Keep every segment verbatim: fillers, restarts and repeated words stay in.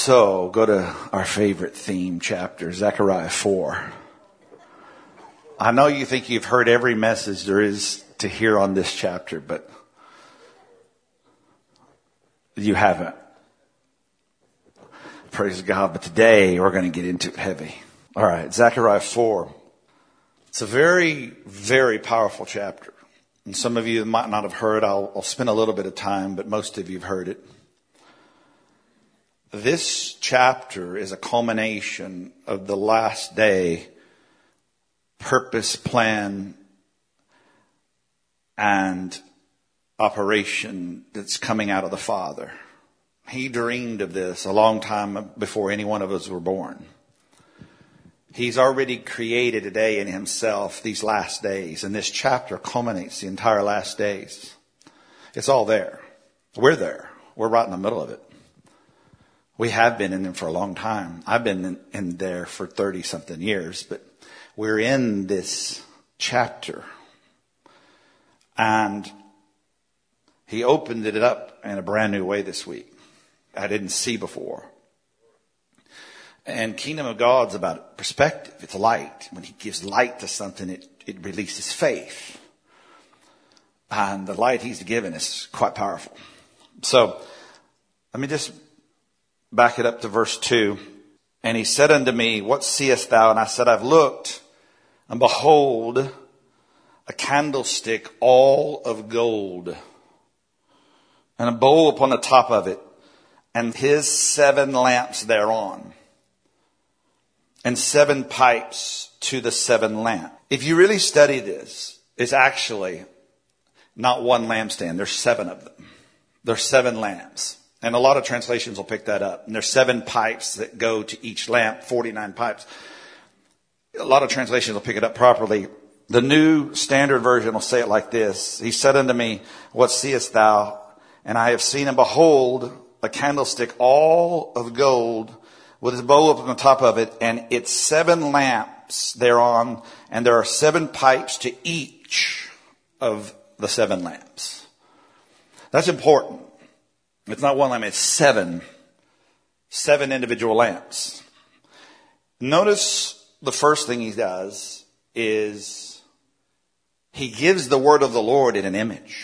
So, go to our favorite theme chapter, Zechariah four. I know you think you've heard every message there is to hear on this chapter, but you haven't. Praise God. But today we're going to get into it heavy. All right, Zechariah four. It's a very, very powerful chapter. And some of you might not have heard. I'll, I'll spend a little bit of time, but most of you have heard it. This chapter is a culmination of the last day purpose, plan, and operation that's coming out of the Father. He dreamed of this a long time before any one of us were born. He's already created a day in himself these last days, and this chapter culminates the entire last days. It's all there. We're there. We're right in the middle of it. We have been in them for a long time. I've been in, in there for thirty something years, but we're in this chapter. And he opened it up in a brand new way this week. I didn't see before. And Kingdom of God's about perspective. It's light. When he gives light to something, it, it releases faith. And the light he's given is quite powerful. So, let me just back it up to verse two. And he said unto me, what seest thou? And I said, I've looked, and behold, a candlestick all of gold, and a bowl upon the top of it, and his seven lamps thereon, and seven pipes to the seven lamps. If you really study this, it's actually not one lampstand. There's seven of them. There's seven lamps. And a lot of translations will pick that up. And there's seven pipes that go to each lamp, forty-nine pipes. A lot of translations will pick it up properly. The New Standard Version will say it like this. He said unto me, what seest thou? And I have seen, and behold, a candlestick all of gold, with his bowl up on the top of it, and its seven lamps thereon, and there are seven pipes to each of the seven lamps. That's important. It's not one lamp, it's seven. Seven individual lamps. Notice the first thing he does is he gives the word of the Lord in an image.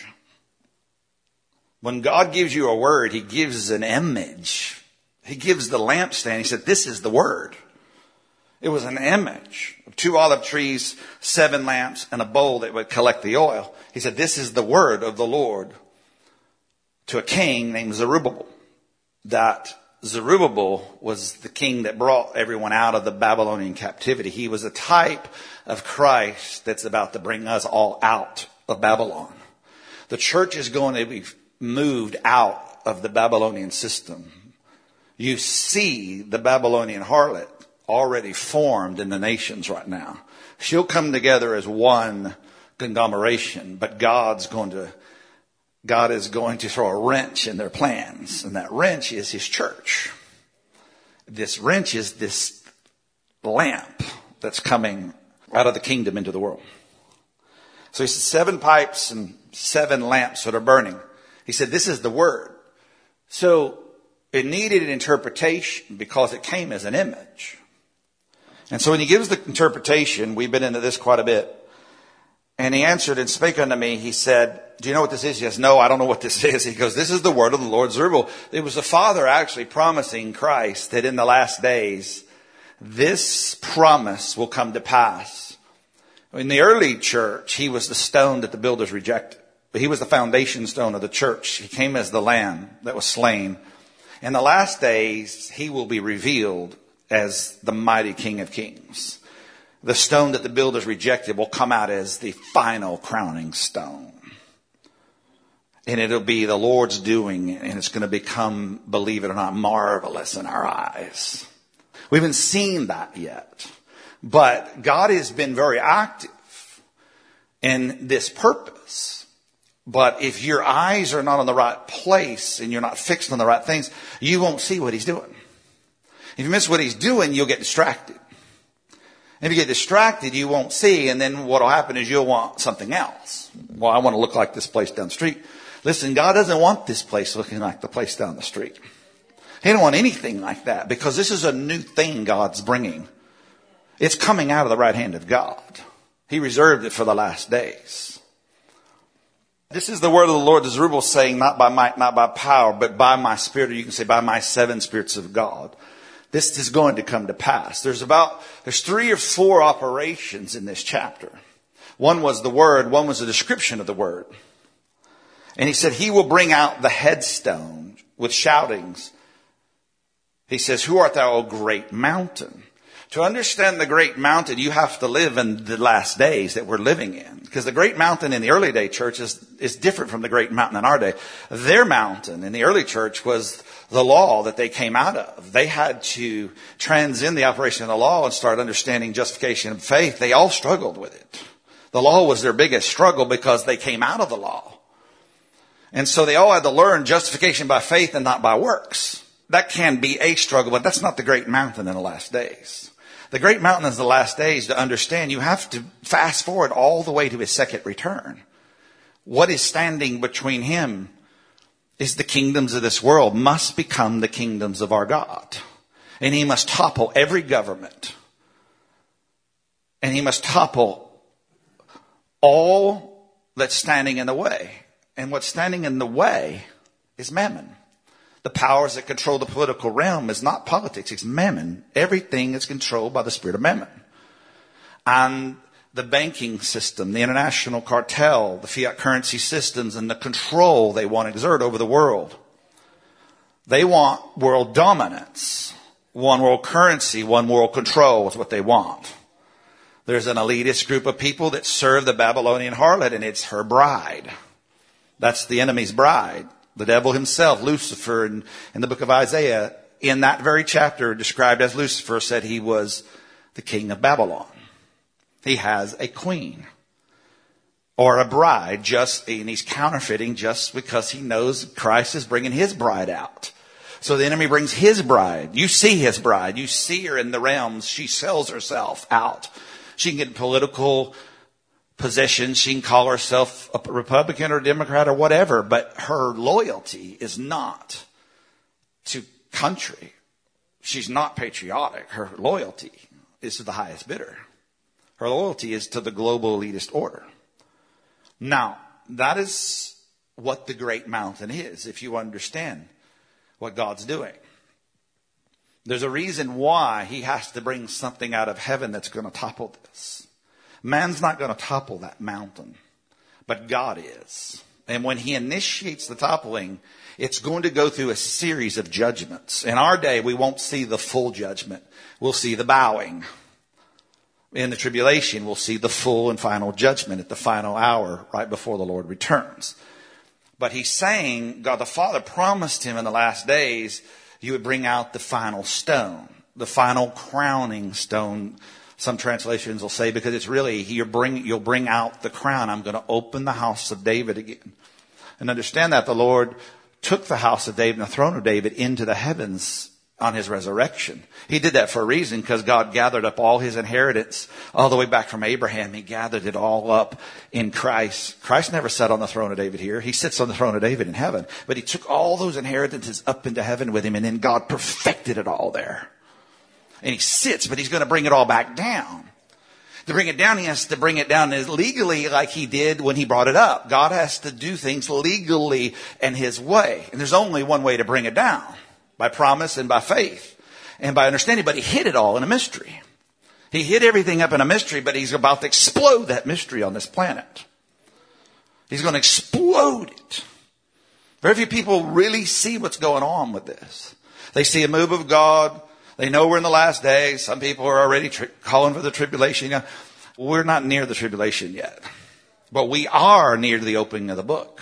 When God gives you a word, he gives an image. He gives the lampstand. He said, this is the word. It was an image of two olive trees, seven lamps, and a bowl that would collect the oil. He said, this is the word of the Lord to a king named Zerubbabel. That Zerubbabel was the king that brought everyone out of the Babylonian captivity. He was a type of Christ that's about to bring us all out of Babylon. The church is going to be moved out of the Babylonian system. You see the Babylonian harlot already formed in the nations right now. She'll come together as one conglomeration, but God's going to God is going to throw a wrench in their plans. And that wrench is his church. This wrench is this lamp that's coming out of the kingdom into the world. So he said seven pipes and seven lamps that are burning. He said, this is the word. So it needed an interpretation because it came as an image. And so when he gives the interpretation, we've been into this quite a bit. And he answered and spake unto me. He said, do you know what this is? He says, no, I don't know what this is. He goes, this is the word of the Lord Zerubbabel. It was the Father actually promising Christ that in the last days, this promise will come to pass. In the early church, he was the stone that the builders rejected. But he was the foundation stone of the church. He came as the lamb that was slain. In the last days, he will be revealed as the mighty King of Kings. The stone that the builders rejected will come out as the final crowning stone. And it'll be the Lord's doing, and it's going to become, believe it or not, marvelous in our eyes. We haven't seen that yet. But God has been very active in this purpose. But if your eyes are not on the right place and you're not fixed on the right things, you won't see what he's doing. If you miss what he's doing, you'll get distracted. If you get distracted, you won't see, and then what will happen is you'll want something else. Well, I want to look like this place down the street. Listen, God doesn't want this place looking like the place down the street. He didn't want anything like that because this is a new thing God's bringing. It's coming out of the right hand of God. He reserved it for the last days. This is the word of the Lord to Zerubbabel, saying, not by might, not by power, but by my spirit, or you can say by my seven spirits of God. This is going to come to pass. There's about, there's three or four operations in this chapter. One was the word, one was a description of the word. And he said, he will bring out the headstone with shoutings. He says, who art thou, O great mountain? To understand the great mountain, you have to live in the last days that we're living in. Because the great mountain in the early day church is, is different from the great mountain in our day. Their mountain in the early church was the law that they came out of. They had to transcend the operation of the law and start understanding justification and faith. They all struggled with it. The law was their biggest struggle because they came out of the law. And so they all had to learn justification by faith and not by works. That can be a struggle, but that's not the great mountain in the last days. The great mountain is the last days. To understand, you have to fast forward all the way to his second return. What is standing between him is the kingdoms of this world must become the kingdoms of our God. And he must topple every government. And he must topple all that's standing in the way. And what's standing in the way is mammon. The powers that control the political realm is not politics, it's mammon. Everything is controlled by the spirit of mammon. And the banking system, the international cartel, the fiat currency systems, and the control they want to exert over the world. They want world dominance. One world currency, one world control is what they want. There's an elitist group of people that serve the Babylonian harlot, and it's her bride. That's the enemy's bride. The devil himself, Lucifer, in, in the book of Isaiah, in that very chapter described as Lucifer, said he was the king of Babylon. He has a queen or a bride, just, and he's counterfeiting just because he knows Christ is bringing his bride out. So the enemy brings his bride. You see his bride. You see her in the realms. She sells herself out. She can get political position. She can call herself a Republican or Democrat or whatever, but her loyalty is not to country. She's not patriotic. Her loyalty is to the highest bidder. Her loyalty is to the global elitist order. Now, that is what the great mountain is, if you understand what God's doing. There's a reason why he has to bring something out of heaven that's going to topple this. Man's not going to topple that mountain, but God is. And when he initiates the toppling, it's going to go through a series of judgments. In our day, we won't see the full judgment. We'll see the bowing. In the tribulation, we'll see the full and final judgment at the final hour, right before the Lord returns. But he's saying, God the Father promised him in the last days, you would bring out the final stone, the final crowning stone. Some translations will say, because it's really, you'll bring, you'll bring out the crown. I'm going to open the house of David again. And understand that the Lord took the house of David and the throne of David into the heavens on his resurrection. He did that for a reason, because God gathered up all his inheritance all the way back from Abraham. He gathered it all up in Christ. Christ never sat on the throne of David here. He sits on the throne of David in heaven. But he took all those inheritances up into heaven with him, and then God perfected it all there. And he sits, but he's going to bring it all back down. To bring it down, he has to bring it down legally like he did when he brought it up. God has to do things legally and his way. And there's only one way to bring it down. By promise and by faith. And by understanding. But he hid it all in a mystery. He hid everything up in a mystery, but he's about to explode that mystery on this planet. He's going to explode it. Very few people really see what's going on with this. They see a move of God. They know we're in the last days. Some people are already tri- calling for the tribulation. You know, we're not near the tribulation yet. But we are near to the opening of the book.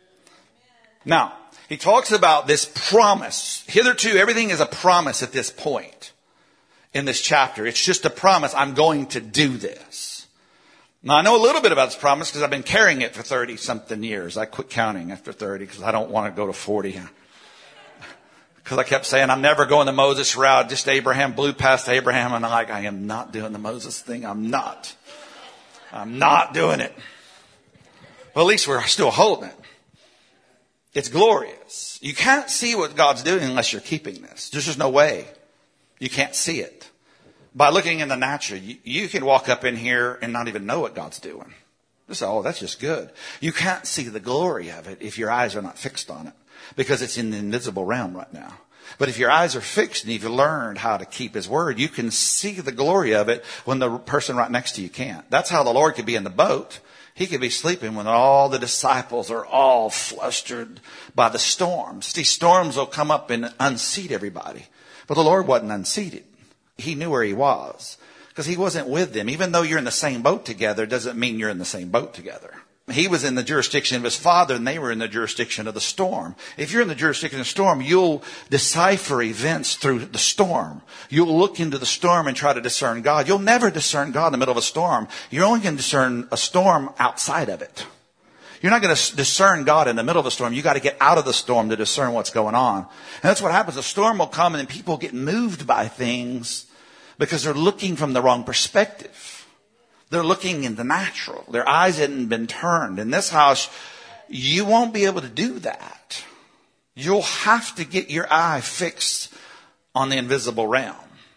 Now, he talks about this promise. Hitherto, everything is a promise at this point in this chapter. It's just a promise. I'm going to do this. Now, I know a little bit about this promise because I've been carrying it for thirty-something years. I quit counting after thirty because I don't want to go to forty. Because I kept saying, I'm never going the Moses route. Just Abraham, blew past Abraham. And I'm like, I am not doing the Moses thing. I'm not. I'm not doing it. Well, at least we're still holding it. It's glorious. You can't see what God's doing unless you're keeping this. There's just no way. You can't see it. By looking in the natural, you, you can walk up in here and not even know what God's doing. Just, oh, that's just good. You can't see the glory of it if your eyes are not fixed on it, because it's in the invisible realm right now. But if your eyes are fixed and you've learned how to keep his word, you can see the glory of it when the person right next to you can't. That's how the Lord could be in the boat. He could be sleeping when all the disciples are all flustered by the storms. See, storms will come up and unseat everybody. But the Lord wasn't unseated. He knew where he was because he wasn't with them. Even though you're in the same boat together, doesn't mean you're in the same boat together. He was in the jurisdiction of his Father, and they were in the jurisdiction of the storm. If you're in the jurisdiction of the storm, you'll decipher events through the storm. You'll look into the storm and try to discern God. You'll never discern God in the middle of a storm. You're only going to discern a storm outside of it. You're not going to discern God in the middle of a storm. You got to get out of the storm to discern what's going on. And that's what happens. A storm will come and people get moved by things because they're looking from the wrong perspective. They're looking in the natural. Their eyes hadn't been turned. In this house, you won't be able to do that. You'll have to get your eye fixed on the invisible realm.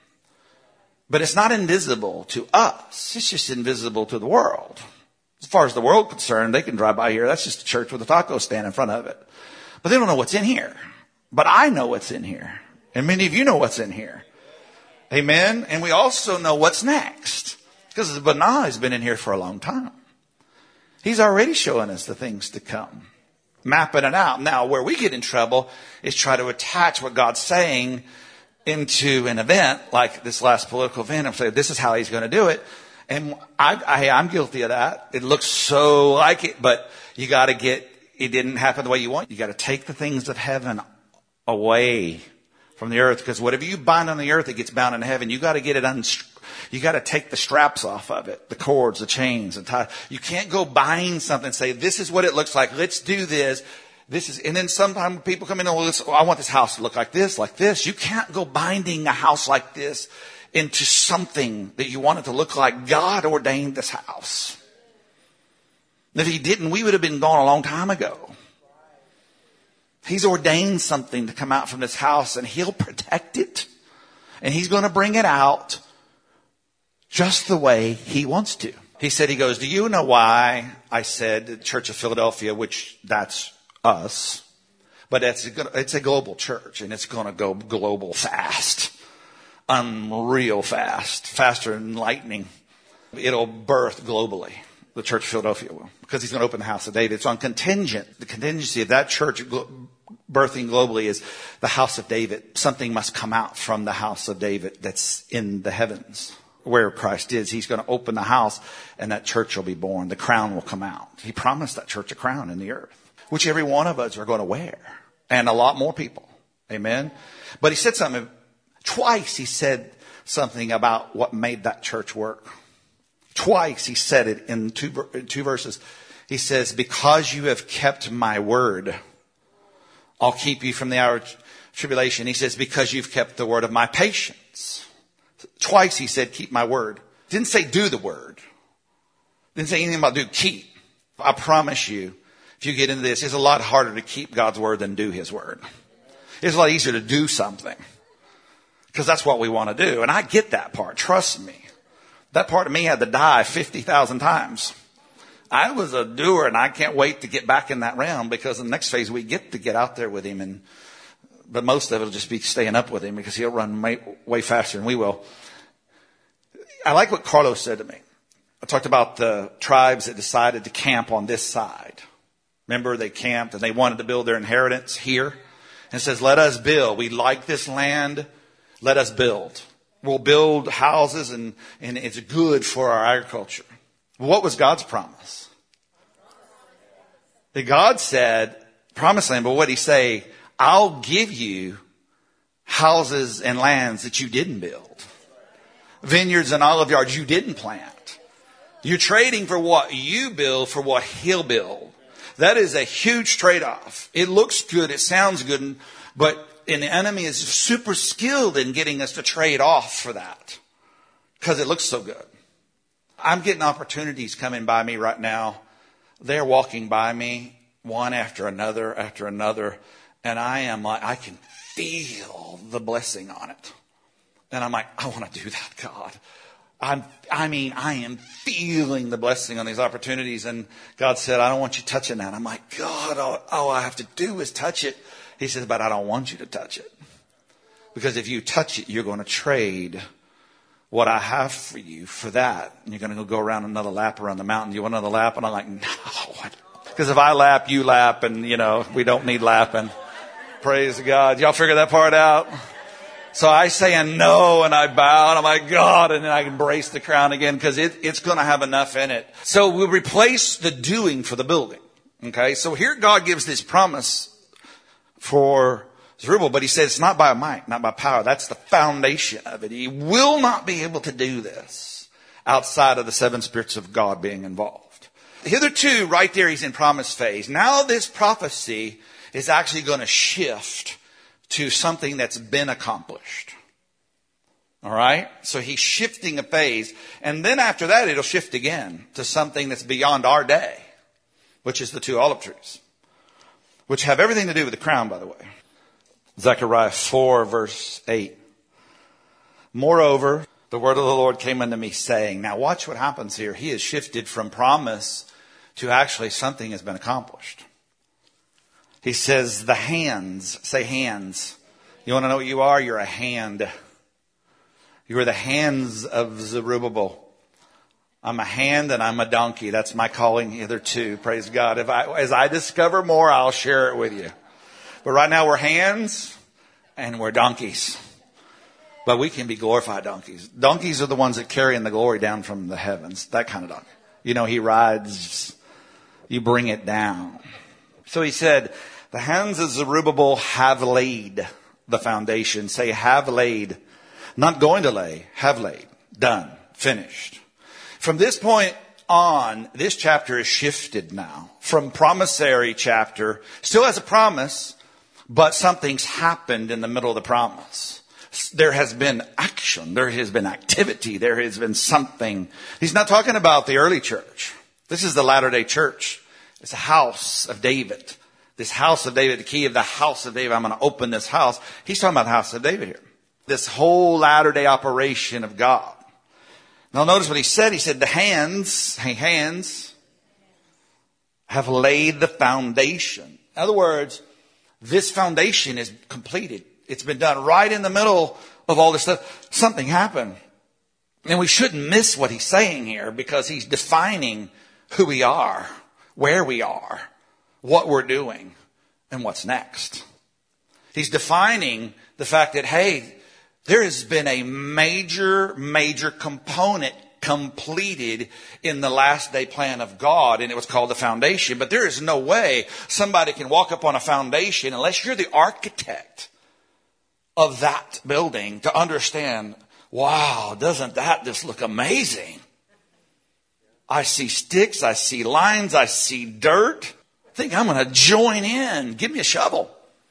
But it's not invisible to us. It's just invisible to the world. As far as the world is concerned, they can drive by here. That's just a church with a taco stand in front of it. But they don't know what's in here. But I know what's in here. And many of you know what's in here. Amen. And we also know what's next. Because Benah has been in here for a long time. He's already showing us the things to come. Mapping it out. Now, where we get in trouble is try to attach what God's saying into an event like this last political event and say, this is how he's going to do it. And I, I, I'm guilty of that. It looks so like it, but you got to get, it didn't happen the way you want. You got to take the things of heaven away from the earth, because whatever you bind on the earth, it gets bound in heaven. You got to get it unscrewed. You got to take the straps off of it, the cords, the chains, and tie. You can't go buying something and say, this is what it looks like. Let's do this. This is, and then sometimes people come in and, well, oh, I want this house to look like this, like this. You can't go binding a house like this into something that you want it to look like. God ordained this house. If he didn't, we would have been gone a long time ago. He's ordained something to come out from this house, and he'll protect it. And he's going to bring it out just the way he wants to. He said, he goes, do you know why I said the Church of Philadelphia, which that's us, but it's a, it's a global church, and it's going to go global fast, unreal fast, faster than lightning. It'll birth globally. The Church of Philadelphia will, because he's going to open the house of David. It's on contingent. The contingency of that church birthing globally is the house of David. Something must come out from the house of David that's in the heavens. Where Christ is, he's going to open the house and that church will be born. The crown will come out. He promised that church a crown in the earth, which every one of us are going to wear, and a lot more people. Amen. But he said something twice. He said something about what made that church work. Twice he said it in two, in two verses. He says, because you have kept my word, I'll keep you from the hour of tribulation. He says, because you've kept the word of my patience. Twice he said, keep my word. Didn't say do the word. Didn't say anything about do, keep. I promise you, if you get into this, it's a lot harder to keep God's word than do his word. It's a lot easier to do something, because that's what we want to do. And I get that part. Trust me. That part of me had to die fifty thousand times. I was a doer, and I can't wait to get back in that realm, because in the next phase we get to get out there with him, and but most of it will just be staying up with him, because he'll run way, way faster than we will. I like what Carlos said to me. I talked about the tribes that decided to camp on this side. Remember, they camped and they wanted to build their inheritance here. And it says, let us build. We like this land. Let us build. We'll build houses, and, and it's good for our agriculture. What was God's promise? That God said, promised land, but what did he say? I'll give you houses and lands that you didn't build. Vineyards and olive yards you didn't plant. You're trading for what you build for what he'll build. That is a huge trade-off. It looks good. It sounds good. But and the enemy is super skilled in getting us to trade off for that, because it looks so good. I'm getting opportunities coming by me right now. They're walking by me, one after another after another. And I am like, I can feel the blessing on it. And I'm like, I want to do that, God. I'm, I mean, I am feeling the blessing on these opportunities. And God said, I don't want you touching that. I'm like, God, all, all I have to do is touch it. He says, but I don't want you to touch it. Because if you touch it, you're going to trade what I have for you for that. And you're going to go around another lap around the mountain. You want another lap? And I'm like, no. Because if I lap, you lap. And, you know, we don't need lapping. Praise God. Y'all figure that part out? So I say a no and I bow and I'm like, God, and then I embrace the crown again because it, it's going to have enough in it. So we'll replace the doing for the building. Okay. So here God gives this promise for Zerubbabel, but he says it's not by might, not by power. That's the foundation of it. He will not be able to do this outside of the seven spirits of God being involved. Hitherto, right there, he's in promise phase. Now this prophecy is actually going to shift to something that's been accomplished. All right? So he's shifting a phase. And then after that, it'll shift again to something that's beyond our day, which is the two olive trees, which have everything to do with the crown, by the way. Zechariah four, verse eight. Moreover, the word of the Lord came unto me saying, now watch what happens here. He has shifted from promise to actually something has been accomplished. He says, the hands, say hands. You want to know what you are? You're a hand. You are the hands of Zerubbabel. I'm a hand and I'm a donkey. That's my calling hitherto. Praise God. If I, as I discover more, I'll share it with you. But right now we're hands and we're donkeys. But we can be glorified donkeys. Donkeys are the ones that carry in the glory down from the heavens. That kind of donkey. You know, he rides, you bring it down. So he said, the hands of Zerubbabel have laid the foundation. Say, have laid. Not going to lay, have laid. Done. Finished. From this point on, this chapter is shifted now. From promissory chapter, still has a promise, but something's happened in the middle of the promise. There has been action. There has been activity. There has been something. He's not talking about the early church. This is the Latter-day Church. It's a house of David. This house of David, the key of the house of David. I'm going to open this house. He's talking about the house of David here. This whole Latter-day operation of God. Now notice what he said. He said the hands, hey, hands have laid the foundation. In other words, this foundation is completed. It's been done right in the middle of all this stuff. Something happened. And we shouldn't miss what he's saying here because he's defining who we are, where we are, what we're doing, and what's next. He's defining the fact that, hey, there has been a major, major component completed in the last day plan of God, and it was called the foundation. But there is no way somebody can walk up on a foundation unless you're the architect of that building to understand, wow, doesn't that just look amazing? I see sticks, I see lines, I see dirt. I think I'm going to join in. Give me a shovel.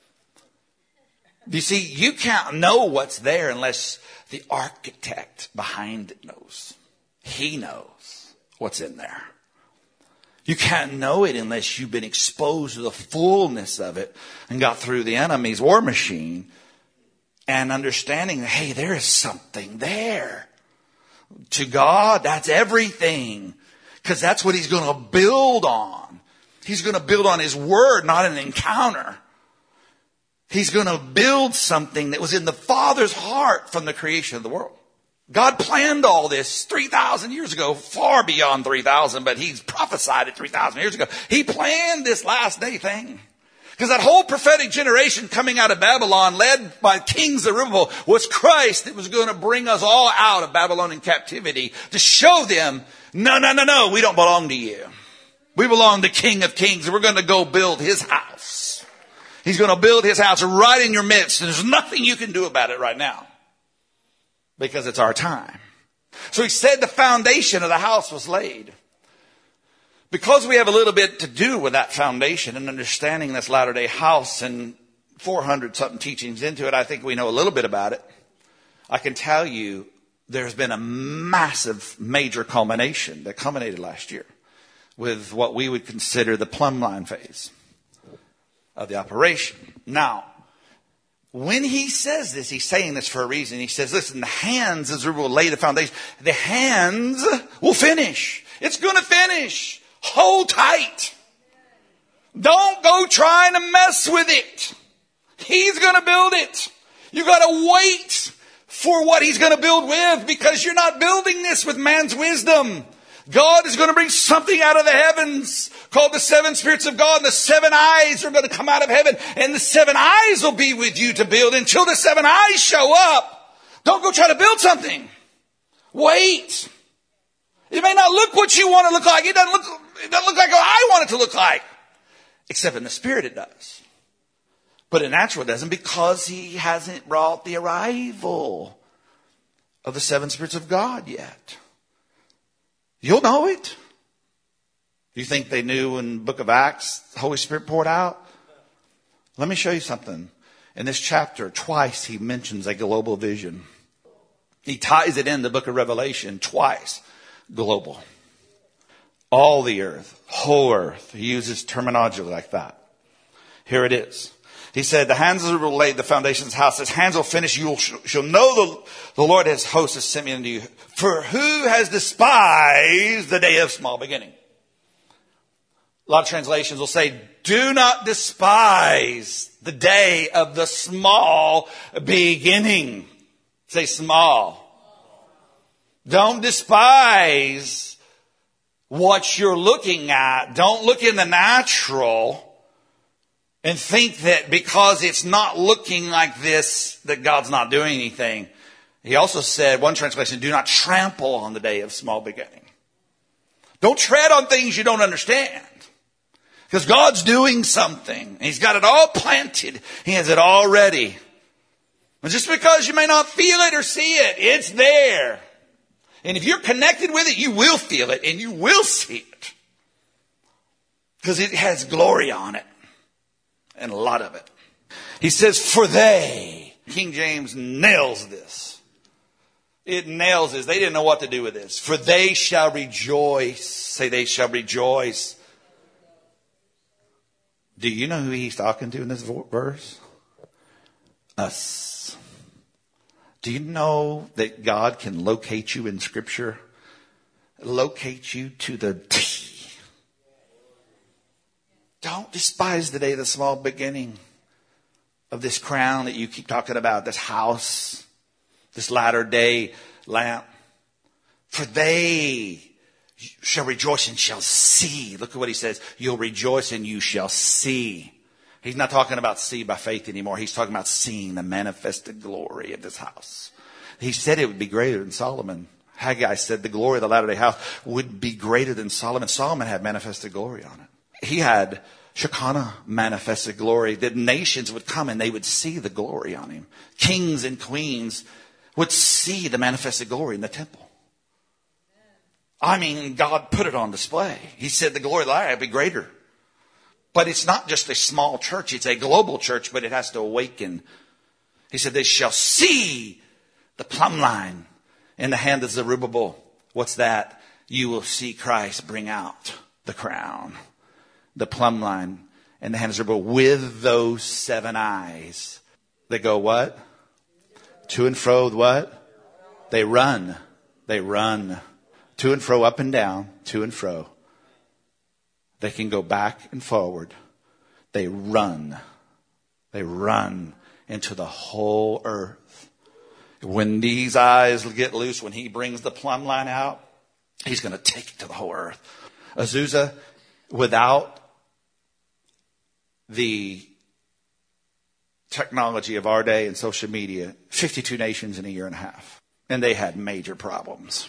You see, you can't know what's there unless the architect behind it knows. He knows what's in there. You can't know it unless you've been exposed to the fullness of it and got through the enemy's war machine and understanding that, hey, there is something there. To God, that's everything. Because that's what he's going to build on. He's going to build on his word, not an encounter. He's going to build something that was in the Father's heart from the creation of the world. God planned all this three thousand years ago, far beyond three thousand, but he's prophesied it three thousand years ago. He planned this last day thing. Because that whole prophetic generation coming out of Babylon, led by King Zerubbabel, was Christ that was going to bring us all out of Babylonian captivity to show them, no, no, no, no, we don't belong to you. We belong to King of Kings, and we're going to go build his house. He's going to build his house right in your midst, and there's nothing you can do about it right now because it's our time. So he said the foundation of the house was laid. Because we have a little bit to do with that foundation and understanding this Latter-day house and four hundred something teachings into it, I think we know a little bit about it. I can tell you there's been a massive major culmination that culminated last year with what we would consider the plumb line phase. of the operation. Now, when he says this, he's saying this for a reason. He says, listen, the hands as will lay the foundation. The hands will finish. It's going to finish. Hold tight. Don't go trying to mess with it. He's going to build it. You got to wait for what he's going to build with, because you're not building this with man's wisdom. God is going to bring something out of the heavens called the seven spirits of God. And the seven eyes are going to come out of heaven. And the seven eyes will be with you to build until the seven eyes show up. Don't go try to build something. Wait. It may not look what you want to look like. It doesn't look, it doesn't look like what I want it to look like. Except in the spirit it does. But in natural it doesn't, because he hasn't brought the arrival of the seven spirits of God yet. You'll know it. You think they knew in the book of Acts, the Holy Spirit poured out? Let me show you something. In this chapter, twice he mentions a global vision. He ties it in the book of Revelation twice. Global. All the earth, whole earth. He uses terminology like that. Here it is. He said, the hands will lay the foundations of the house. His hands will finish. You shall know the, the Lord has hosts has sent me unto you. For who has despised the day of small beginning? A lot of translations will say, do not despise the day of the small beginning. Say small. Don't despise what you're looking at. Don't look in the natural and think that because it's not looking like this, that God's not doing anything. He also said, one translation, do not trample on the day of small beginning. Don't tread on things you don't understand. Because God's doing something. He's got it all planted. He has it all ready. And just because you may not feel it or see it, it's there. And if you're connected with it, you will feel it and you will see it. Because it has glory on it. And a lot of it. He says, for they. King James nails this. It nails this. They didn't know what to do with this. For they shall rejoice. Say they shall rejoice. Do you know who he's talking to in this verse? Us. Do you know that God can locate you in Scripture? Locate you to the T. Don't despise the day of the small beginning of this crown that you keep talking about, this house, this latter day lamp. For they shall rejoice and shall see. Look at what he says. You'll rejoice and you shall see. He's not talking about see by faith anymore. He's talking about seeing the manifested glory of this house. He said it would be greater than Solomon. Haggai said the glory of the latter day house would be greater than Solomon. Solomon had manifested glory on it. He had Shekinah manifested glory. The nations would come and they would see the glory on him. Kings and queens would see the manifested glory in the temple. I mean, God put it on display. He said the glory of the light would be greater. But it's not just a small church. It's a global church, but it has to awaken. He said they shall see the plumb line in the hand of Zerubbabel. What's that? You will see Christ bring out the crown. The plumb line in the hand of Zerubbabel with those seven eyes. They go what? To and fro, what? They run. They run. To and fro, up and down, to and fro. They can go back and forward. They run. They run into the whole earth. When these eyes get loose, when he brings the plumb line out, he's going to take it to the whole earth. Azusa, without the technology of our day and social media, fifty-two nations in a year and a half. And they had major problems.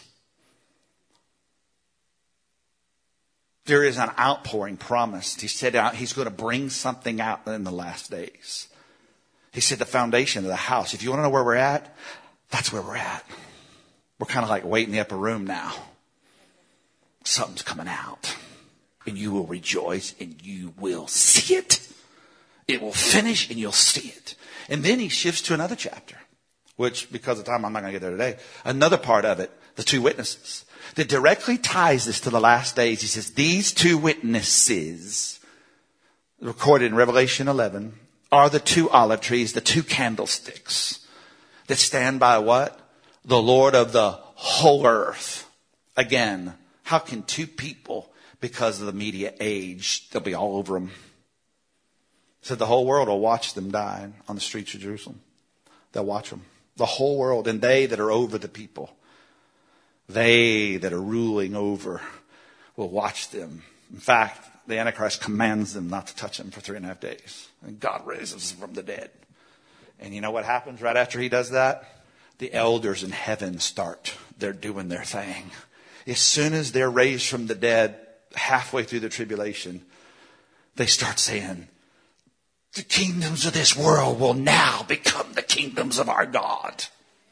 There is an outpouring promised. He said he's going to bring something out in the last days. He said the foundation of the house. If you want to know where we're at, that's where we're at. We're kind of like waiting in the upper room now. Something's coming out. And you will rejoice and you will see it. It will finish and you'll see it. And then he shifts to another chapter, which because of time I'm not going to get there today. Another part of it, the two witnesses, that directly ties this to the last days. He says, these two witnesses, recorded in Revelation eleven, are the two olive trees, the two candlesticks that stand by what? The Lord of the whole earth. Again, how can two people, because of the media age, they'll be all over them. Said the whole world will watch them die on the streets of Jerusalem. They'll watch them. The whole world, and they that are over the people, they that are ruling over, will watch them. In fact, the Antichrist commands them not to touch them for three and a half days. And God raises them from the dead. And you know what happens right after he does that? The elders in heaven start. They're doing their thing. As soon as they're raised from the dead, halfway through the tribulation, they start saying, the kingdoms of this world will now become the kingdoms of our God.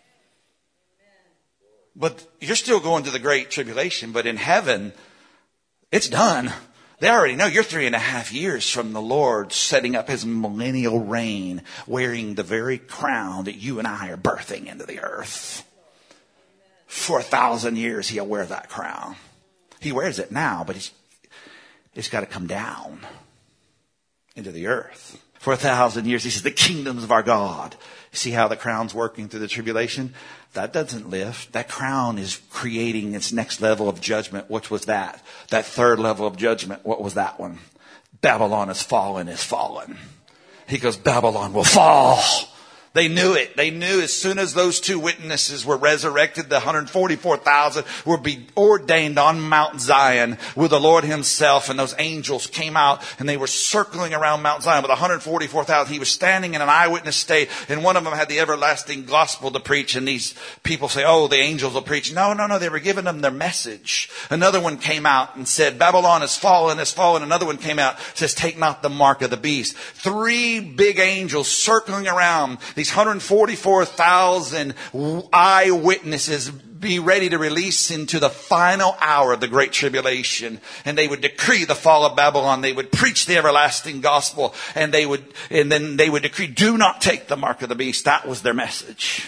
But you're still going to the great tribulation, but in heaven, it's done. They already know you're three and a half years from the Lord setting up his millennial reign, wearing the very crown that you and I are birthing into the earth. For a thousand years, he'll wear that crown. He wears it now, but he's, it's got to come down into the earth. For a thousand years, he says, the kingdoms of our God. See how the crown's working through the tribulation? That doesn't lift. That crown is creating its next level of judgment. Which was that? That third level of judgment. What was that one? Babylon is fallen, is fallen. He goes, Babylon will fall. They knew it. They knew as soon as those two witnesses were resurrected, the one hundred forty-four thousand were be ordained on Mount Zion with the Lord himself. And those angels came out and they were circling around Mount Zion with one hundred forty-four thousand. He was standing in an eyewitness state, and one of them had the everlasting gospel to preach. And these people say, oh, the angels will preach. No, no, no. They were giving them their message. Another one came out and said, Babylon has fallen, has fallen. Another one came out, says, take not the mark of the beast. Three big angels circling around these one hundred forty-four thousand eyewitnesses, be ready to release into the final hour of the Great Tribulation. And they would decree the fall of Babylon. They would preach the everlasting gospel. And they would, and then they would decree, do not take the mark of the beast. That was their message.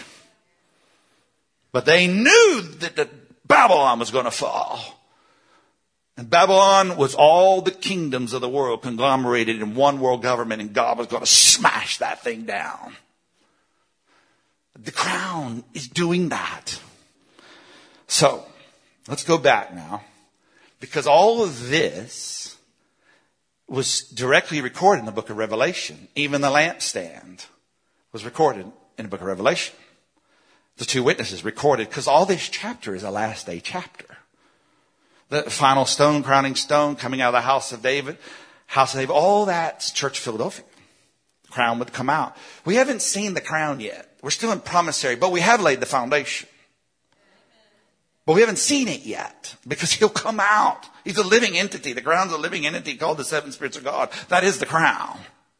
But they knew that the Babylon was going to fall. And Babylon was all the kingdoms of the world conglomerated in one world government, and God was going to smash that thing down. The crown is doing that. So, let's go back now. Because all of this was directly recorded in the book of Revelation. Even the lampstand was recorded in the book of Revelation. The two witnesses recorded, because all this chapter is a last day chapter. The final stone, crowning stone, coming out of the house of David, house of David, all that's Church Philadelphia. The crown would come out. We haven't seen the crown yet. We're still in promissory, but we have laid the foundation. But we haven't seen it yet, because he'll come out. He's a living entity. The crown's a living entity called the seven spirits of God. That is the crown.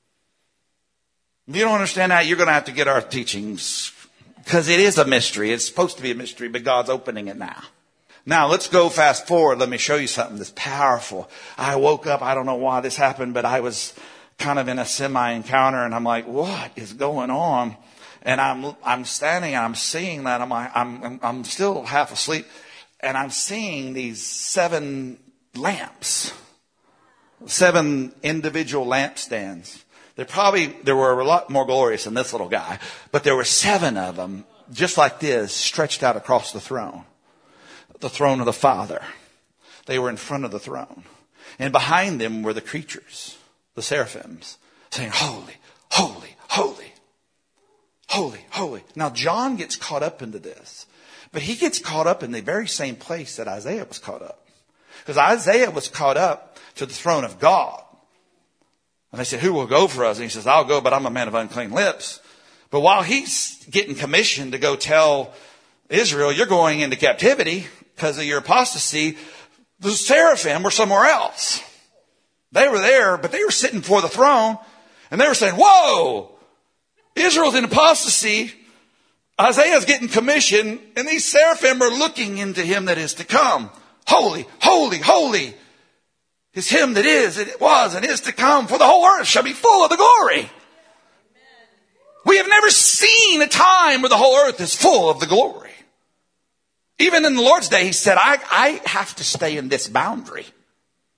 If you don't understand that, you're going to have to get our teachings, because it is a mystery. It's supposed to be a mystery, but God's opening it now. Now, let's go fast forward. Let me show you something that's powerful. I woke up. I don't know why this happened, but I was kind of in a semi-encounter, and I'm like, what is going on? And I'm, I'm standing and I'm seeing that. I'm, I'm, I'm still half asleep, and I'm seeing these seven lamps, seven individual lampstands. There probably, there were a lot more glorious than this little guy, but there were seven of them just like this, stretched out across the throne, the throne of the Father. They were in front of the throne, and behind them were the creatures, the seraphims, saying, holy, holy, holy. Holy, holy. Now, John gets caught up into this, but he gets caught up in the very same place that Isaiah was caught up. Because Isaiah was caught up to the throne of God. And they said, who will go for us? And he says, I'll go, but I'm a man of unclean lips. But while he's getting commissioned to go tell Israel, you're going into captivity because of your apostasy, the seraphim were somewhere else. They were there, but they were sitting before the throne, and they were saying, whoa! Israel's in apostasy. Isaiah's getting commissioned, and these seraphim are looking into him that is to come. Holy, holy, holy is him that is, and it was, and is to come. For the whole earth shall be full of the glory. Amen. We have never seen a time where the whole earth is full of the glory. Even in the Lord's day, he said, I, I have to stay in this boundary.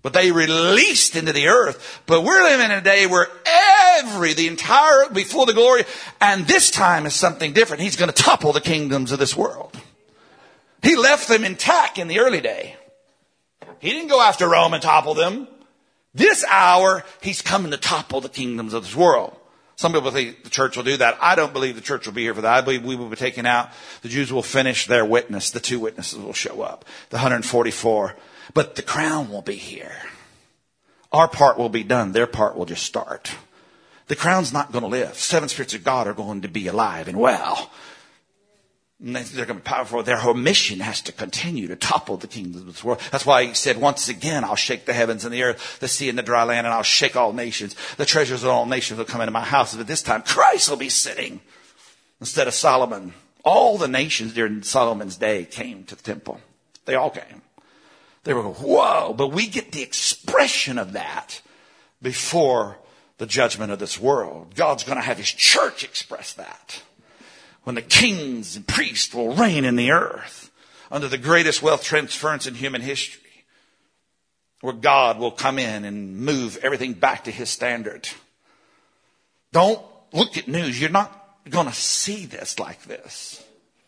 But they released into the earth. But we're living in a day where every, the entire earth will be full of the glory. And this time is something different. He's going to topple the kingdoms of this world. He left them intact in the early day. He didn't go after Rome and topple them. This hour, he's coming to topple the kingdoms of this world. Some people think the church will do that. I don't believe the church will be here for that. I believe we will be taken out. The Jews will finish their witness. The two witnesses will show up. The one hundred forty-four. But the crown will be here. Our part will be done. Their part will just start. The crown's not going to live. Seven spirits of God are going to be alive and well. And they're going to be powerful. Their whole mission has to continue to topple the kingdoms of this world. That's why he said, once again, I'll shake the heavens and the earth, the sea and the dry land, and I'll shake all nations. The treasures of all nations will come into my house. But this time, Christ will be sitting instead of Solomon. All the nations during Solomon's day came to the temple. They all came. They were, whoa, but we get the expression of that before the judgment of this world. God's going to have his church express that. When the kings and priests will reign in the earth under the greatest wealth transference in human history, where God will come in and move everything back to his standard. Don't look at news. You're not going to see this like this.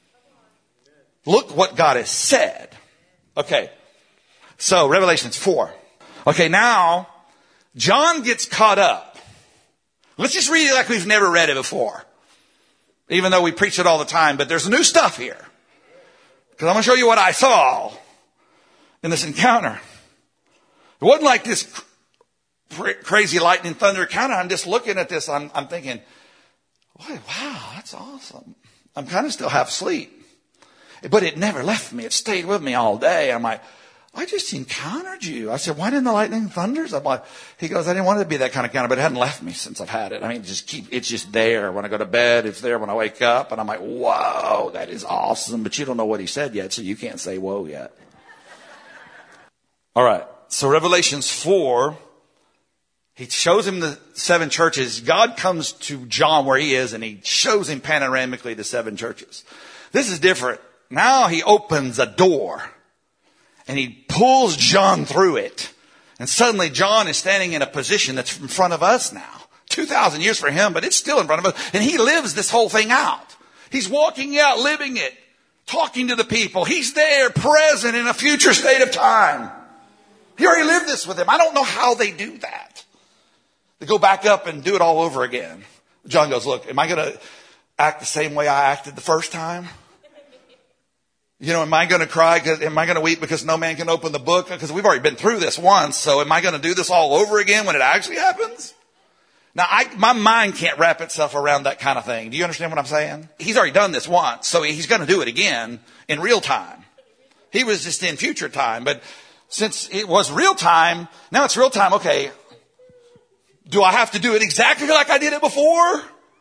Look what God has said. Okay. So, Revelations four. Okay, now, John gets caught up. Let's just read it like we've never read it before. Even though we preach it all the time, but there's new stuff here. Because I'm going to show you what I saw in this encounter. It wasn't like this cr- crazy lightning thunder encounter. I'm just looking at this. I'm, I'm thinking, wow, that's awesome. I'm kind of still half asleep. But it never left me. It stayed with me all day. I'm like, I just encountered you. I said, why didn't the lightning thunders? I'm like, he goes, I didn't want it to be that kind of encounter, but it hadn't left me since I've had it. I mean, just keep, it's just there. When I go to bed, it's there when I wake up. And I'm like, whoa, that is awesome. But you don't know what he said yet, so you can't say whoa yet. All right. So Revelations four, he shows him the seven churches. God comes to John where he is, and he shows him panoramically the seven churches. This is different. Now he opens a door. And he pulls John through it. And suddenly John is standing in a position that's in front of us now. two thousand years for him, but it's still in front of us. And he lives this whole thing out. He's walking out, living it, talking to the people. He's there, present in a future state of time. He already lived this with them. I don't know how they do that. They go back up and do it all over again. John goes, look, am I going to act the same way I acted the first time? You know, am I going to cry? Am I going to weep because no man can open the book? Because we've already been through this once. So am I going to do this all over again when it actually happens? Now, I, my mind can't wrap itself around that kind of thing. Do you understand what I'm saying? He's already done this once, so he's going to do it again in real time. He was just in future time. But since it was real time, now it's real time. Okay, do I have to do it exactly like I did it before?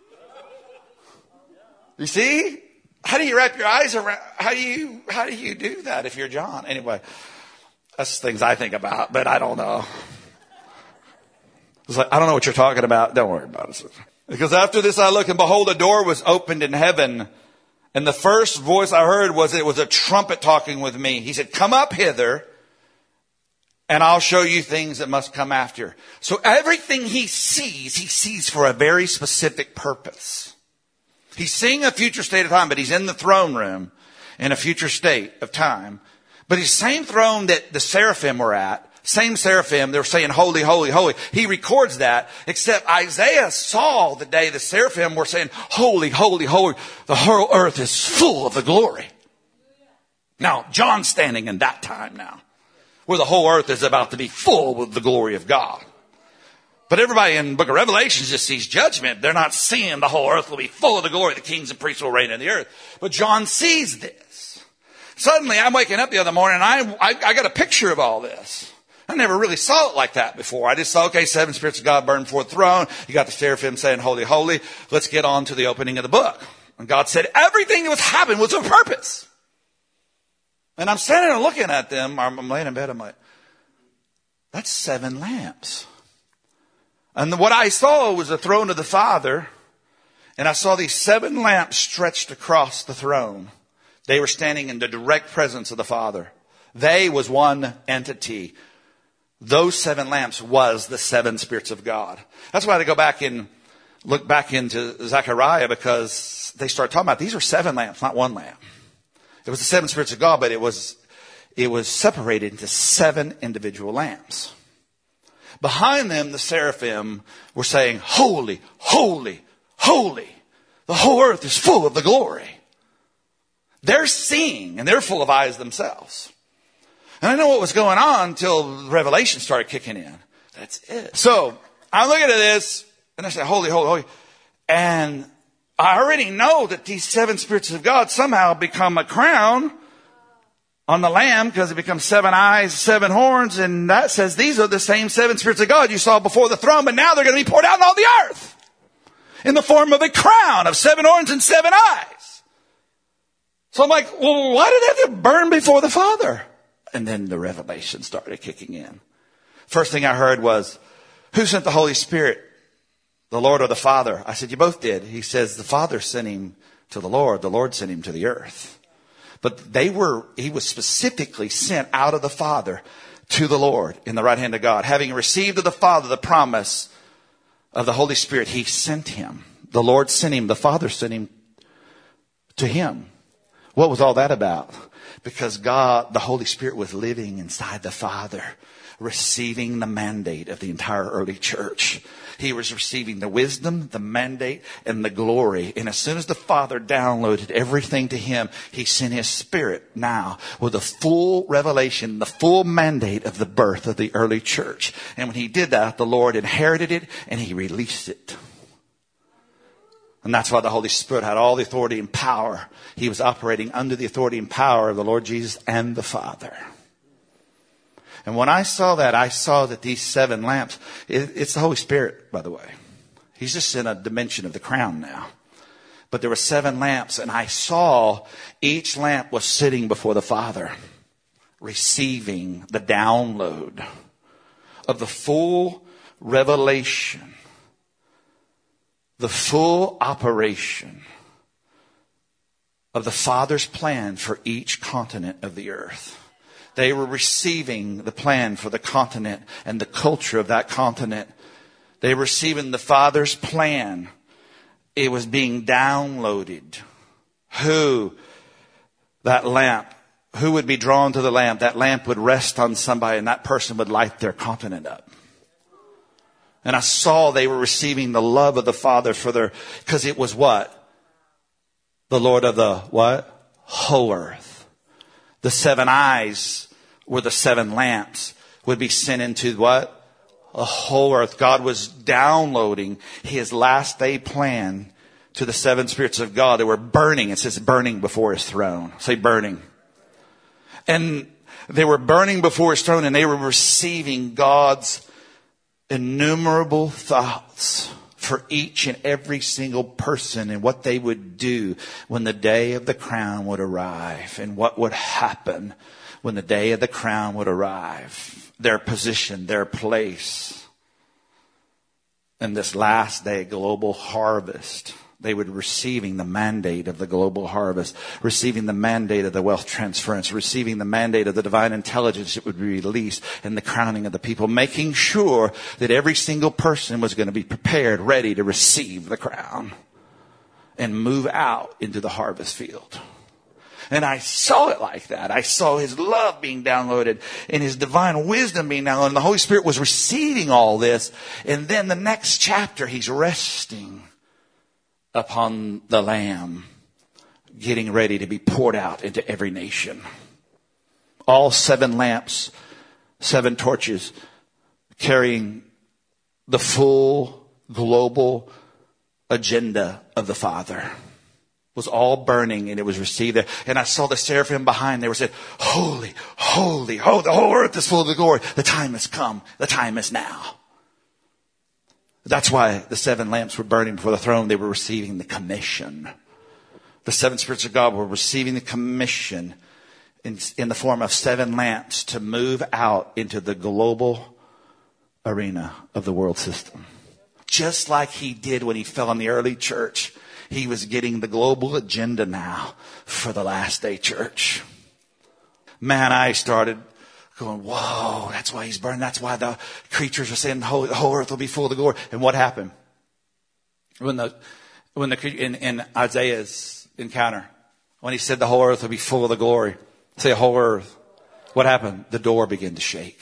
You see? How do you wrap your eyes around? How do you, how do you do that if you're John? Anyway, that's things I think about, but I don't know. It's like, I don't know what you're talking about. Don't worry about it. Because after this I looked, and behold, a door was opened in heaven. And the first voice I heard was, it was a trumpet talking with me. He said, come up hither, and I'll show you things that must come after. So everything he sees, he sees for a very specific purpose. He's seeing a future state of time, but he's in the throne room in a future state of time. But he's the same throne that the seraphim were at, same seraphim, they were saying, holy, holy, holy. He records that, except Isaiah saw the day the seraphim were saying, holy, holy, holy. The whole earth is full of the glory. Now, John's standing in that time now, where the whole earth is about to be full with the glory of God. But everybody in the book of Revelation just sees judgment. They're not seeing the whole earth will be full of the glory. The kings and priests will reign in the earth. But John sees this. Suddenly, I'm waking up the other morning, and I, I, I got a picture of all this. I never really saw it like that before. I just saw, okay, seven spirits of God burn before the throne. You got the seraphim saying, holy, holy. Let's get on to the opening of the book. And God said everything that was happening was of purpose. And I'm standing there looking at them. I'm, I'm laying in bed. I'm like, that's seven lamps. And what I saw was the throne of the Father, and I saw these seven lamps stretched across the throne. They were standing in the direct presence of the Father. They was one entity. Those seven lamps was the seven spirits of God. That's why they go back and look back into Zechariah, because they start talking about these are seven lamps, not one lamp. It was the seven spirits of God, but it was, it was separated into seven individual lamps. Behind them, the seraphim were saying, holy, holy, holy. The whole earth is full of the glory. They're seeing and they're full of eyes themselves. And I know what was going on until Revelation started kicking in. That's it. So I'm looking at this and I say, holy, holy, holy. And I already know that these seven spirits of God somehow become a crown on the Lamb, because it becomes seven eyes, seven horns. And that says these are the same seven spirits of God you saw before the throne, but now they're going to be poured out on all the earth in the form of a crown of seven horns and seven eyes. So I'm like, well, why did they have to burn before the Father? And then the revelation started kicking in. First thing I heard was, who sent the Holy Spirit? The Lord or the Father? I said, you both did. He says the Father sent him to the Lord. The Lord sent him to the earth. But they were, he was specifically sent out of the Father to the Lord in the right hand of God. Having received of the Father the promise of the Holy Spirit, he sent him. The Lord sent him. The Father sent him to him. What was all that about? Because God, the Holy Spirit, was living inside the Father, receiving the mandate of the entire early church. He was receiving the wisdom, the mandate, and the glory. And as soon as the Father downloaded everything to him, he sent his Spirit now with the full revelation, the full mandate of the birth of the early church. And when he did that, the Lord inherited it and he released it. And that's why the Holy Spirit had all the authority and power. He was operating under the authority and power of the Lord Jesus and the Father. And when I saw that, I saw that these seven lamps, it, it's the Holy Spirit, by the way. He's just in a dimension of the crown now. But there were seven lamps, and I saw each lamp was sitting before the Father, receiving the download of the full revelation, the full operation of the Father's plan for each continent of the earth. They were receiving the plan for the continent and the culture of that continent. They were receiving the Father's plan. It was being downloaded. Who, that lamp, who would be drawn to the lamp? That lamp would rest on somebody and that person would light their continent up. And I saw they were receiving the love of the Father for their, because it was what? The Lord of the what? Whole earth. The seven eyes were the seven lamps would be sent into what? A whole earth. God was downloading his last day plan to the seven spirits of God. They were burning. It says burning before his throne. Say burning. And they were burning before his throne and they were receiving God's innumerable thoughts for each and every single person and what they would do when the day of the crown would arrive and what would happen when the day of the crown would arrive. Their position, their place in this last day global harvest. They would receiving the mandate of the global harvest, receiving the mandate of the wealth transference, receiving the mandate of the divine intelligence that would be released and the crowning of the people, making sure that every single person was going to be prepared, ready to receive the crown and move out into the harvest field. And I saw it like that. I saw his love being downloaded and his divine wisdom being downloaded. And the Holy Spirit was receiving all this. And then the next chapter, he's resting upon the Lamb, getting ready to be poured out into every nation. All seven lamps, seven torches, carrying the full global agenda of the Father, was all burning and it was received there. And I saw the seraphim behind. They were said, holy, holy, oh, the whole earth is full of the glory. The time has come. The time is now. That's why the seven lamps were burning before the throne. They were receiving the commission. The seven spirits of God were receiving the commission in, in the form of seven lamps to move out into the global arena of the world system. Just like he did when he fell in the early church. He was getting the global agenda now for the last day church. Man, I started Going, whoa, that's why he's burning. That's why the creatures are saying the whole, the whole earth will be full of the glory. And what happened? When the, when the, in, in Isaiah's encounter, when he said the whole earth will be full of the glory, say whole earth, what happened? The door began to shake.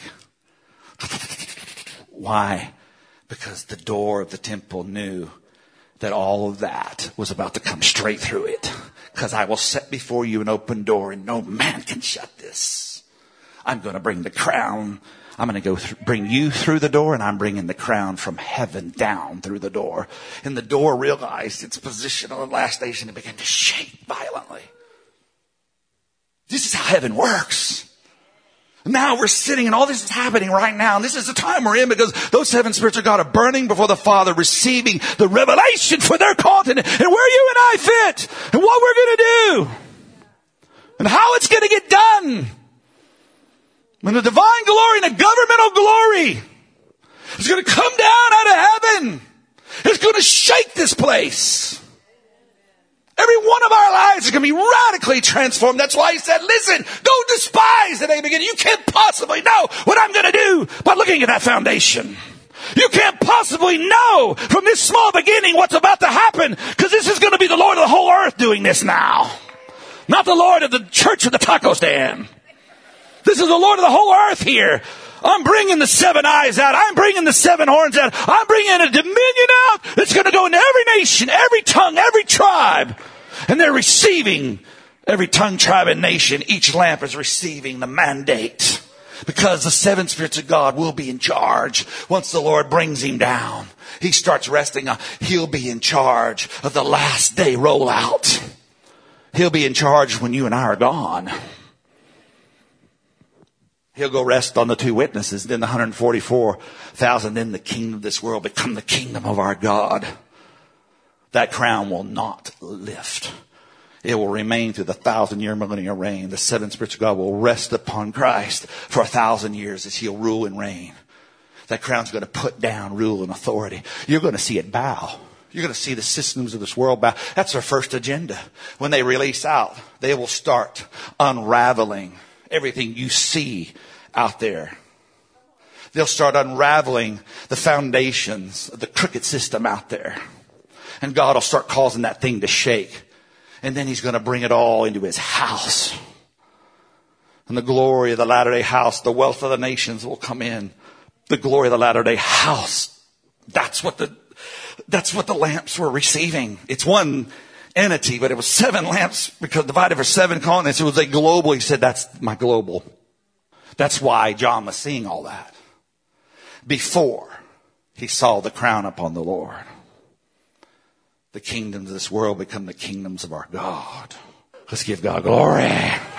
Why? Because the door of the temple knew that all of that was about to come straight through it. Because I will set before you an open door and no man can shut this. I'm going to bring the crown. I'm going to go th- bring you through the door, and I'm bringing the crown from heaven down through the door. And the door realized its position on the last station and began to shake violently. This is how heaven works. Now we're sitting and all this is happening right now. And this is the time we're in because those seven spirits of God are burning before the Father, receiving the revelation for their continent and where you and I fit and what we're going to do and how it's going to get done. When the divine glory and the governmental glory is going to come down out of heaven, it's going to shake this place. Every one of our lives is going to be radically transformed. That's why he said, listen, don't despise the day beginning. You can't possibly know what I'm going to do by looking at that foundation. You can't possibly know from this small beginning what's about to happen because this is going to be the Lord of the whole earth doing this now. Not the Lord of the church of the taco stand. This is the Lord of the whole earth here. I'm bringing the seven eyes out. I'm bringing the seven horns out. I'm bringing a dominion out that's going to go into every nation, every tongue, every tribe. And they're receiving every tongue, tribe, and nation. Each lamp is receiving the mandate because the seven spirits of God will be in charge once the Lord brings him down. He starts resting. On, he'll be in charge of the last day rollout. He'll be in charge when you and I are gone. He'll go rest on the two witnesses. Then the one hundred forty-four thousand. Then the kingdom of this world become the kingdom of our God. That crown will not lift. It will remain through the thousand year millennial reign. The seven spirits of God will rest upon Christ for a thousand years as he'll rule and reign. That crown's going to put down rule and authority. You're going to see it bow. You're going to see the systems of this world bow. That's their first agenda. When they release out, they will start unraveling everything you see out there. They'll start unraveling the foundations of the crooked system out there. And God will start causing that thing to shake. And then he's going to bring it all into his house. And the glory of the latter-day house, the wealth of the nations will come in. The glory of the latter-day house. That's what the, that's what the lamps were receiving. It's one entity, but it was seven lamps because divided for seven continents. It was a global. He said, that's my global. That's why John was seeing all that. Before he saw the crown upon the Lord. The kingdoms of this world become the kingdoms of our God. Let's give God glory.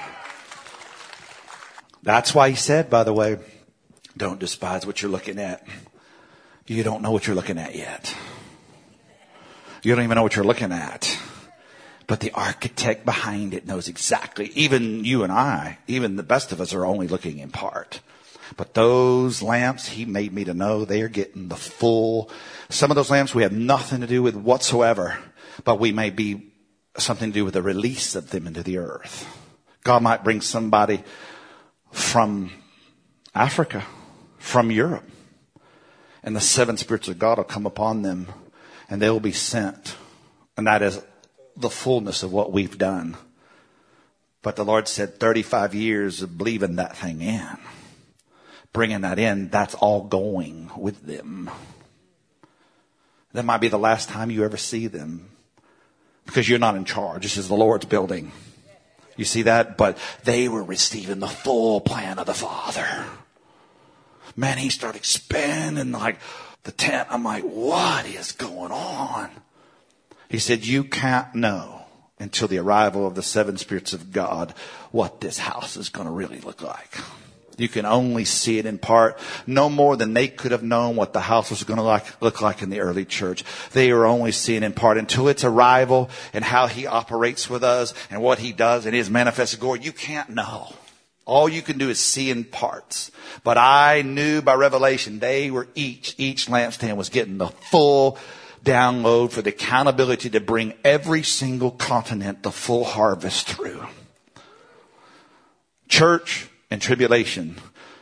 That's why he said, by the way, don't despise what you're looking at. You don't know what you're looking at yet. You don't even know what you're looking at. But the architect behind it knows exactly. Even you and I, even the best of us are only looking in part. But those lamps, he made me to know they are getting the full. Some of those lamps we have nothing to do with whatsoever. But we may be something to do with the release of them into the earth. God might bring somebody from Africa, from Europe. And the seven spirits of God will come upon them. And they will be sent. And that is the fullness of what we've done. But the Lord said thirty-five years of believing that thing in. Bringing that in, that's all going with them. That might be the last time you ever see them. Because you're not in charge. This is the Lord's building. You see that? But they were receiving the full plan of the Father. Man, he started expanding like the tent. I'm like, what is going on? He said, you can't know until the arrival of the seven spirits of God what this house is going to really look like. You can only see it in part, no more than they could have known what the house was going to like, look like in the early church. They were only seeing in part until its arrival and how he operates with us and what he does in his manifested glory. You can't know. All you can do is see in parts. But I knew by revelation they were each, each lampstand was getting the full download for the accountability to bring every single continent the full harvest through. Church and tribulation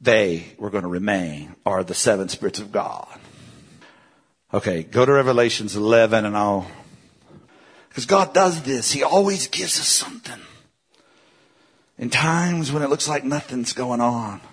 they were going to remain are the seven spirits of God. Okay, go to Revelations eleven and I'll... Because God does this. He always gives us something. In times when it looks like nothing's going on.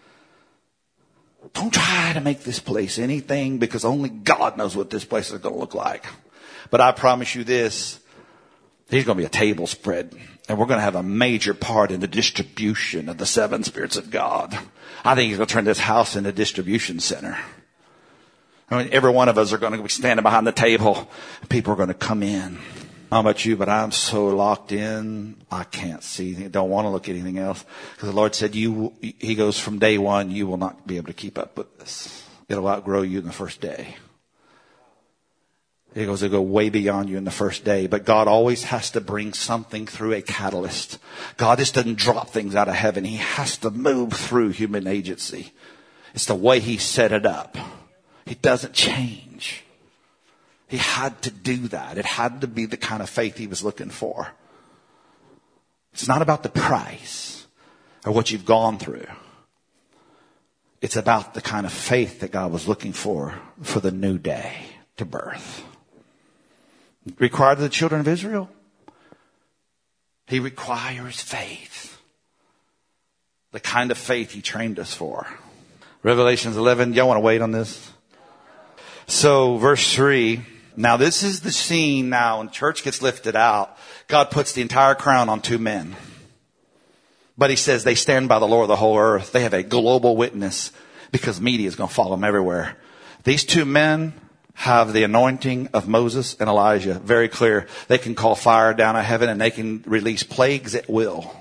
Don't try to make this place anything, because only God knows what this place is going to look like. But I promise you this. There's going to be a table spread. And we're going to have a major part in the distribution of the seven spirits of God. I think he's going to turn this house into a distribution center. I mean, every one of us are going to be standing behind the table. And people are going to come in. I don't know about you, but I'm so locked in, I can't see anything. Don't want to look at anything else. Because the Lord said, "You." He goes, from day one, you will not be able to keep up with this. It'll outgrow you in the first day. He goes, it'll go way beyond you in the first day. But God always has to bring something through a catalyst. God just doesn't drop things out of heaven. He has to move through human agency. It's the way he set it up. He doesn't change. He had to do that. It had to be the kind of faith he was looking for. It's not about the price or what you've gone through. It's about the kind of faith that God was looking for for the new day to birth. Required of the children of Israel? He requires faith. The kind of faith he trained us for. Revelations eleven. Y'all want to wait on this? So verse three. Now this is the scene now when the church gets lifted out. God puts the entire crown on two men. But he says they stand by the Lord of the whole earth. They have a global witness because media is going to follow them everywhere. These two men have the anointing of Moses and Elijah. Very clear. They can call fire down out of heaven and they can release plagues at will.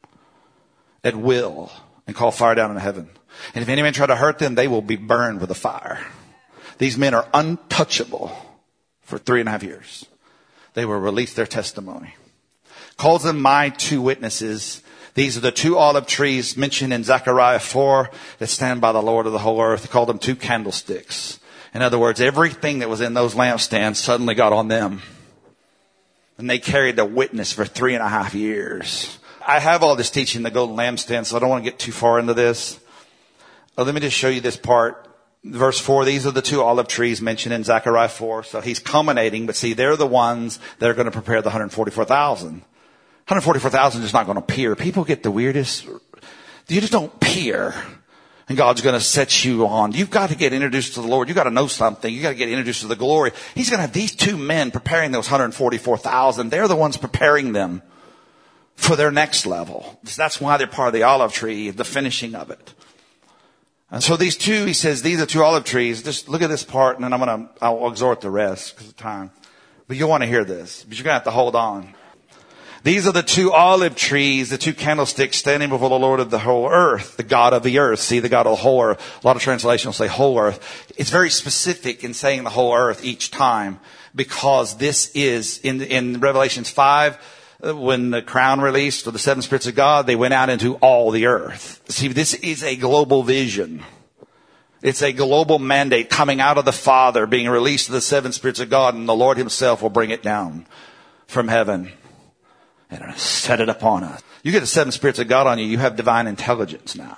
At will. And call fire down into heaven. And if any man try to hurt them, they will be burned with a fire. These men are untouchable for three and a half years. They will release their testimony. Calls them my two witnesses. These are the two olive trees mentioned in Zechariah four that stand by the Lord of the whole earth. He called them two candlesticks. In other words, everything that was in those lampstands suddenly got on them. And they carried the witness for three and a half years. I have all this teaching, the golden lampstand, so I don't want to get too far into this. But let me just show you this part. Verse four, these are the two olive trees mentioned in Zechariah four. So he's culminating, but see, they're the ones that are going to prepare the one hundred forty-four thousand. one hundred forty-four thousand is not going to appear. People get the weirdest. You just don't appear. And God's going to set you on. You've got to get introduced to the Lord. You've got to know something. You've got to get introduced to the glory. He's going to have these two men preparing those one hundred forty-four thousand. They're the ones preparing them for their next level. That's why they're part of the olive tree, the finishing of it. And so these two, he says, these are two olive trees. Just look at this part, and then I'm going to, I'll exhort the rest because of time. But you'll want to hear this, but you're going to have to hold on. These are the two olive trees, the two candlesticks standing before the Lord of the whole earth, the God of the earth. See, the God of the whole earth. A lot of translations will say whole earth. It's very specific in saying the whole earth each time, because this is in, in Revelations five, when the crown released or the seven spirits of God, they went out into all the earth. See, this is a global vision. It's a global mandate coming out of the Father, being released to the seven spirits of God, and the Lord himself will bring it down from heaven and set it upon us. You get the seven spirits of God on you, you have divine intelligence now.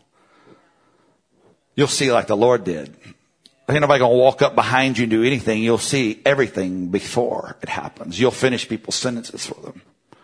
You'll see like the Lord did. Ain't nobody going to walk up behind you and do anything. You'll see everything before it happens. You'll finish people's sentences for them.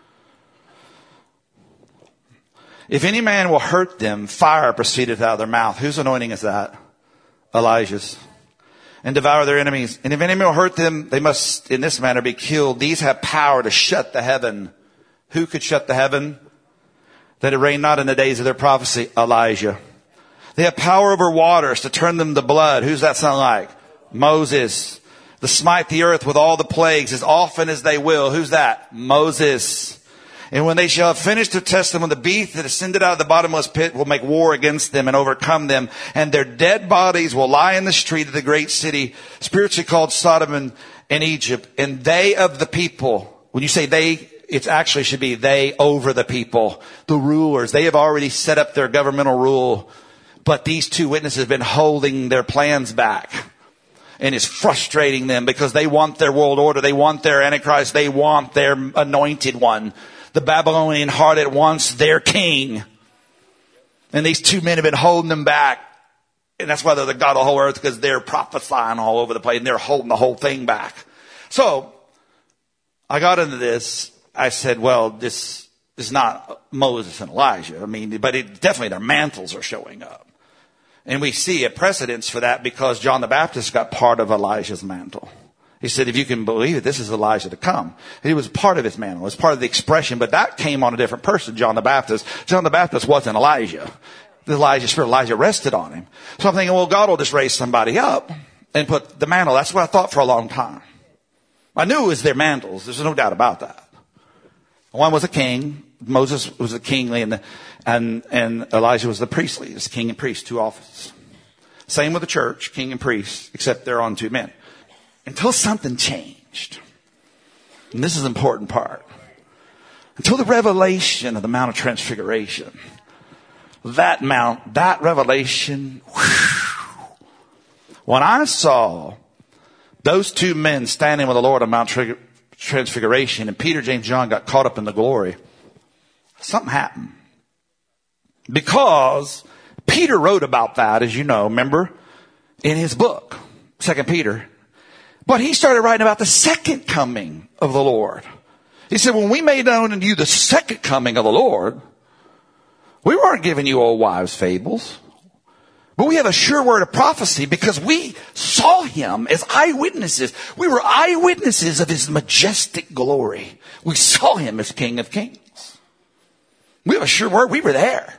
If any man will hurt them, fire proceedeth out of their mouth. Whose anointing is that? Elijah's. And devour their enemies. And if any man will hurt them, they must in this manner be killed. These have power to shut the heaven. Who could shut the heaven? That it rain not in the days of their prophecy. Elijah. They have power over waters to turn them to blood. Who's that sound like? Moses. To smite the earth with all the plagues as often as they will. Who's that? Moses. And when they shall have finished their testimony, the beast that ascended out of the bottomless pit will make war against them and overcome them. And their dead bodies will lie in the street of the great city, spiritually called Sodom and, and Egypt. And they of the people, when you say they, it actually should be they over the people, the rulers. They have already set up their governmental rule. But these two witnesses have been holding their plans back. And it's frustrating them because they want their world order. They want their Antichrist. They want their anointed one. The Babylonian heart wants their king. And these two men have been holding them back. And that's why they're the God of the whole earth, because they're prophesying all over the place and they're holding the whole thing back. So I got into this. I said, well, this is not Moses and Elijah. I mean, but it, definitely their mantles are showing up. And we see a precedence for that because John the Baptist got part of Elijah's mantle. He said, if you can believe it, this is Elijah to come. He was part of his mantle. It was part of the expression, but that came on a different person, John the Baptist. John the Baptist wasn't Elijah. The Elijah spirit, Elijah rested on him. So I'm thinking, well, God will just raise somebody up and put the mantle. That's what I thought for a long time. I knew it was their mantles. There's no doubt about that. One was a king. Moses was the kingly and, the, and, and Elijah was the priestly. It's king and priest, two offices. Same with the church, king and priest, except they're on two men. Until something changed. And this is the important part. Until the revelation of the Mount of Transfiguration. That mount, that revelation, whew, when I saw those two men standing with the Lord on Mount Transfiguration and Peter, James, John got caught up in the glory, something happened. Because Peter wrote about that, as you know, remember, in his book, Second Peter. But he started writing about the second coming of the Lord. He said, when we made known unto you the second coming of the Lord, we weren't giving you old wives' fables, but we have a sure word of prophecy because we saw him as eyewitnesses. We were eyewitnesses of his majestic glory. We saw him as King of Kings. We have a sure word. We were there.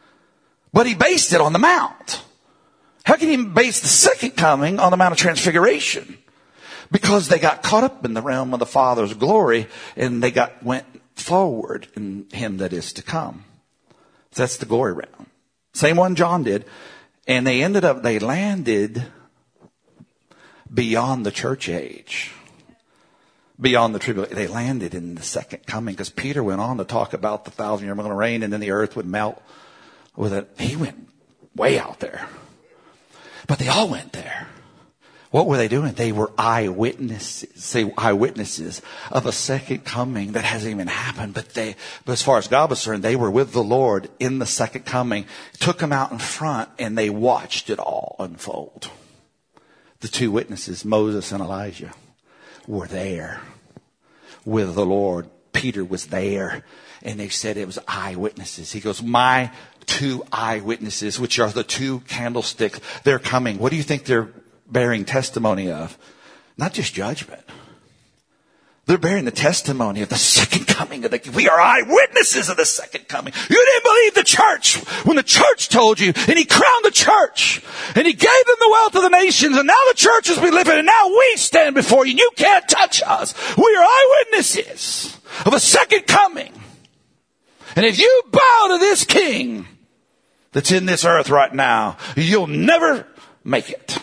But he based it on the Mount. How can he base the second coming on the Mount of Transfiguration? Because they got caught up in the realm of the Father's glory and they got went forward in him that is to come. That's the glory realm. Same one John did. And they ended up, they landed beyond the church age. Beyond the tribulation. They landed in the second coming because Peter went on to talk about the thousand year millennial reign and then the earth would melt with it. He went way out there. But they all went there. What were they doing? They were eyewitnesses, say eyewitnesses of a second coming that hasn't even happened. But they, but as far as God was concerned, they were with the Lord in the second coming, took him out in front and they watched it all unfold. The two witnesses, Moses and Elijah, were there with the Lord. Peter was there and they said it was eyewitnesses. He goes, my two eyewitnesses, which are the two candlesticks, they're coming. What do you think they're bearing testimony of? Not just judgment. They're bearing the testimony of the second coming of the, we are eyewitnesses of the second coming. You didn't believe the church when the church told you, and he crowned the church and he gave them the wealth of the nations, and now the church has been living and now we stand before you and you can't touch us. We are eyewitnesses of a second coming. And if you bow to this king that's in this earth right now, you'll never make it.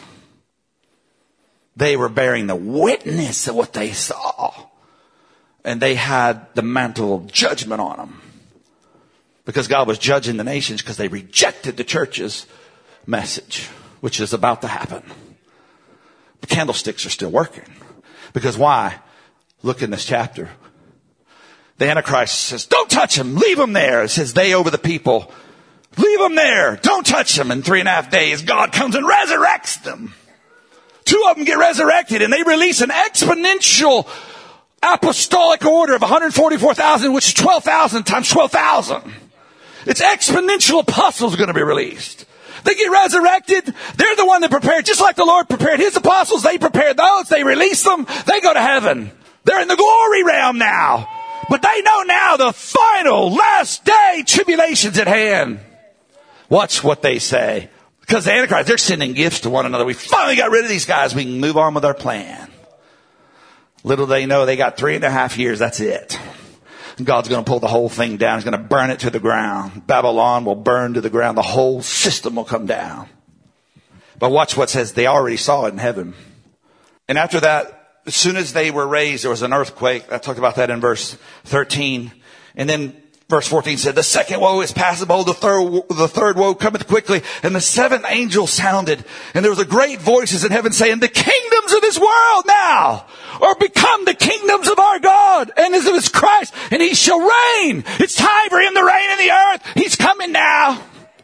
They were bearing the witness of what they saw. And they had the mantle of judgment on them. Because God was judging the nations because they rejected the church's message, which is about to happen. The candlesticks are still working. Because why? Look in this chapter. The Antichrist says, don't touch them. Leave them there. It says they over the people. Leave them there. Don't touch them. In three and a half days, God comes and resurrects them. Two of them get resurrected and they release an exponential apostolic order of one hundred forty-four thousand, which is twelve thousand times twelve thousand. It's exponential apostles going to be released. They get resurrected. They're the one that prepared, just like the Lord prepared his apostles. They prepared those. They release them. They go to heaven. They're in the glory realm now. But they know now the final last day tribulation's at hand. Watch what they say. Because the Antichrist, they're sending gifts to one another. We finally got rid of these guys. We can move on with our plan. Little they know they got three and a half years. That's it. God's going to pull the whole thing down. He's going to burn it to the ground. Babylon will burn to the ground. The whole system will come down. But watch what it says. They already saw it in heaven. And after that, as soon as they were raised, there was an earthquake. I talked about that in verse thirteen. And then verse fourteen said, the second woe is passed. Behold, the third, the third woe cometh quickly. And the seventh angel sounded. And there was a great voices in heaven saying, the kingdoms of this world now are become the kingdoms of our God and of his Christ. And he shall reign. It's time for him to reign in the earth. He's coming now.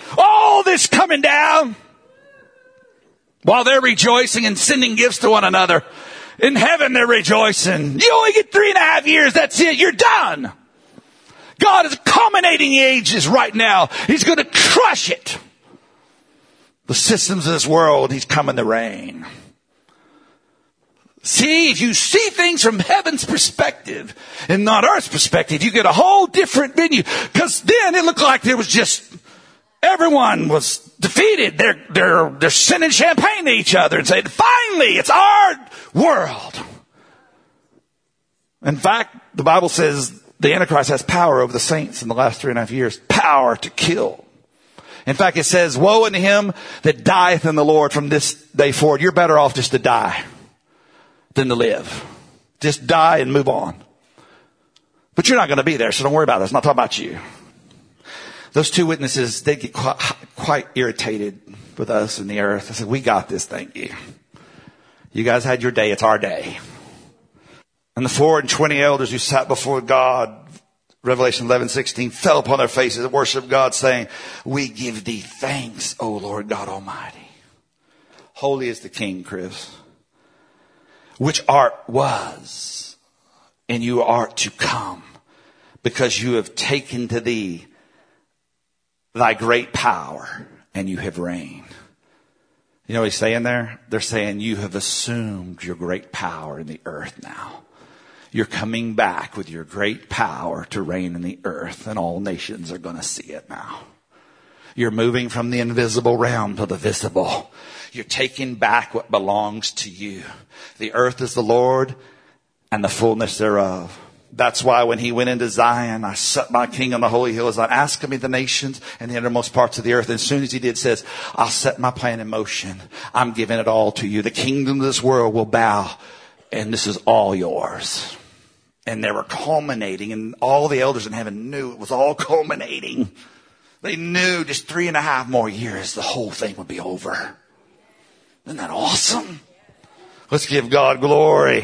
All this coming down while they're rejoicing and sending gifts to one another. In heaven, they're rejoicing. You only get three and a half years. That's it. You're done. God is culminating the ages right now. He's going to crush it. The systems of this world, he's coming to reign. See, if you see things from heaven's perspective and not earth's perspective, you get a whole different venue. Because then it looked like there was just, everyone was defeated. They're, they're, they're sending champagne to each other and saying, finally, it's our world. In fact, the Bible says the Antichrist has power over the saints in the last three and a half years. Power to kill. In fact, it says, woe unto him that dieth in the Lord from this day forward. You're better off just to die than to live. Just die and move on. But you're not going to be there, so don't worry about it. It's not talking about you. Those two witnesses, they get quite, quite irritated with us and the earth. I said, we got this, thank you. You guys had your day, it's our day. And the four and twenty elders who sat before God, Revelation eleven sixteen, fell upon their faces and worshiped God, saying, we give thee thanks, O Lord God Almighty. Holy is the King, Chris, which art was, and you art to come, because you have taken to thee thy great power, and you have reigned. You know what he's saying there? They're saying you have assumed your great power in the earth now. You're coming back with your great power to reign in the earth, and all nations are going to see it now. You're moving from the invisible realm to the visible. You're taking back what belongs to you. The earth is the Lord and the fullness thereof. That's why when he went into Zion, I set my king on the holy hill. As I asked him of the nations and the innermost parts of the earth. And as soon as he did, says, I'll set my plan in motion. I'm giving it all to you. The kingdom of this world will bow, and this is all yours. And they were culminating, and all the elders in heaven knew it was all culminating. They knew just three and a half more years, the whole thing would be over. Isn't that awesome? Let's give God glory.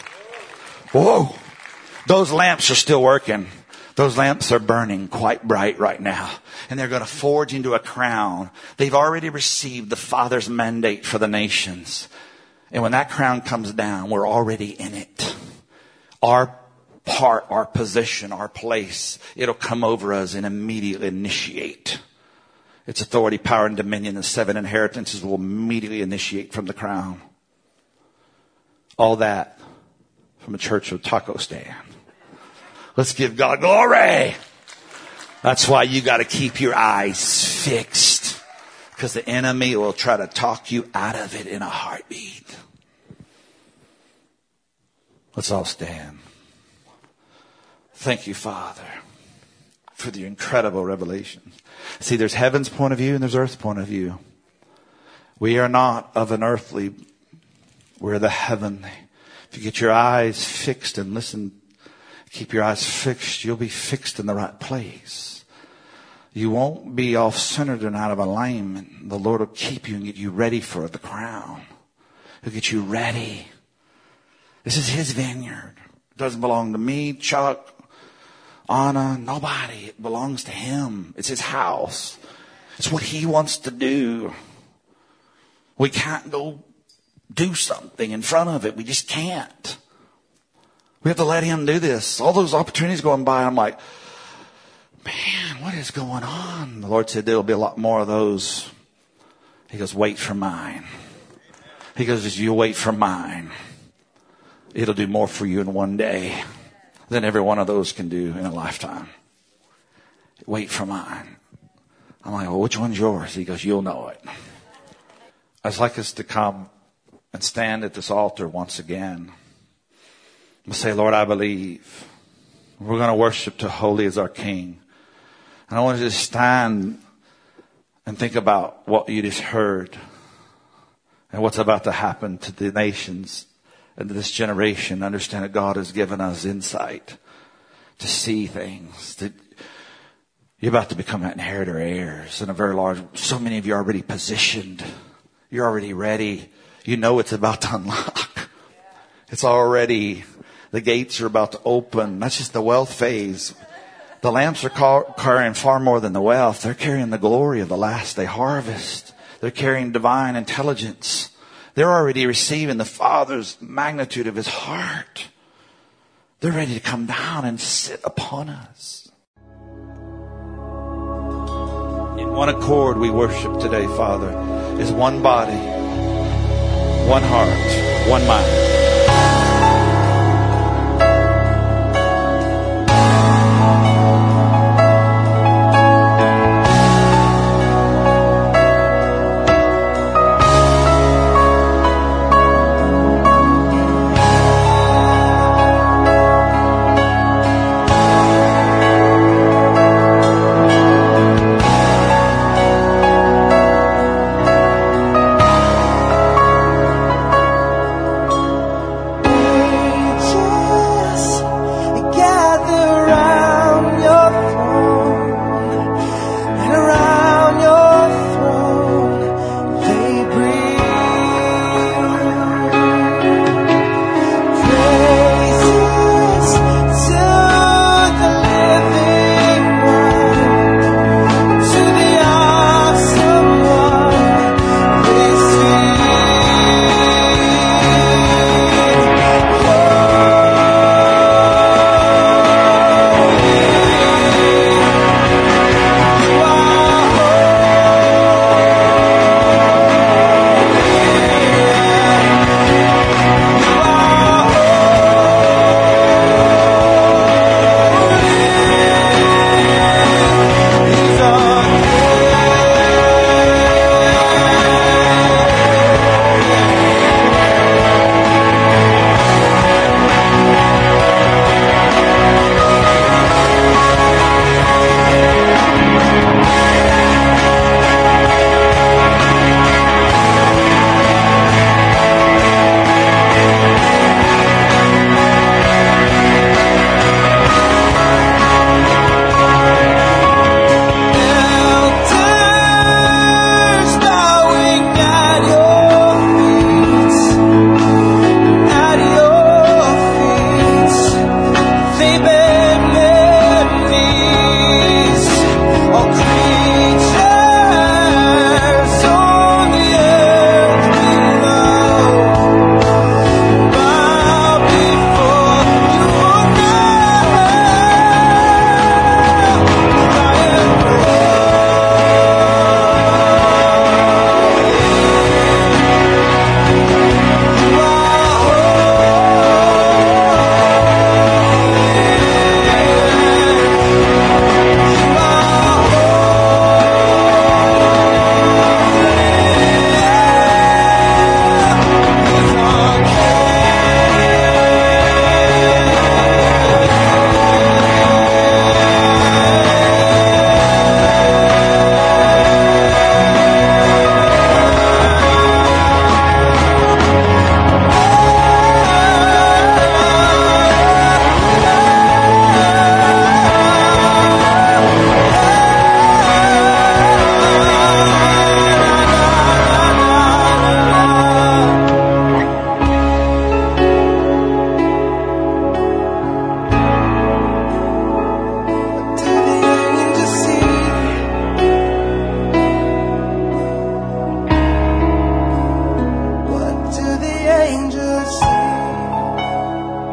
Whoa. Those lamps are still working. Those lamps are burning quite bright right now. And they're going to forge into a crown. They've already received the Father's mandate for the nations. And when that crown comes down, we're already in it. Our part, our position, our place, it'll come over us and immediately initiate. Its authority, power, and dominion, the seven inheritances will immediately initiate from the crown. All that from a church with taco stand. Let's give God glory. That's why you got to keep your eyes fixed, because the enemy will try to talk you out of it in a heartbeat. Let's all stand. Thank you, Father, for the incredible revelation. See, there's heaven's point of view and there's earth's point of view. We are not of an earthly, we're the heavenly. If you get your eyes fixed and listen, keep your eyes fixed, you'll be fixed in the right place. You won't be off-centered and out of alignment. The Lord will keep you and get you ready for the crown. He'll get you ready. This is his vineyard. It doesn't belong to me, Chuck, Anna, nobody. It belongs to him. It's his house. It's what he wants to do. We can't go do something in front of it. We just can't. We have to let him do this. All those opportunities going by, I'm like, man, what is going on? The Lord said there'll be a lot more of those. He goes, wait for mine. He goes, as you wait for mine, it'll do more for you in one day than every one of those can do in a lifetime. Wait for mine. I'm like, well, which one's yours? He goes, you'll know it. I'd like us to come and stand at this altar once again. We'll say, Lord, I believe. We're going to worship to holy as our King. And I want you to stand and think about what you just heard and what's about to happen to the nations and to this generation. Understand that God has given us insight to see things. That you're about to become inheritor heirs in a very large, so many of you are already positioned. You're already ready. You know it's about to unlock. It's already, the gates are about to open. That's just the wealth phase. The lamps are call, carrying far more than the wealth. They're carrying the glory of the last day harvest. They're carrying divine intelligence. They're already receiving the Father's magnitude of his heart. They're ready to come down and sit upon us. In one accord we worship today, Father, is one body, one heart, one mind.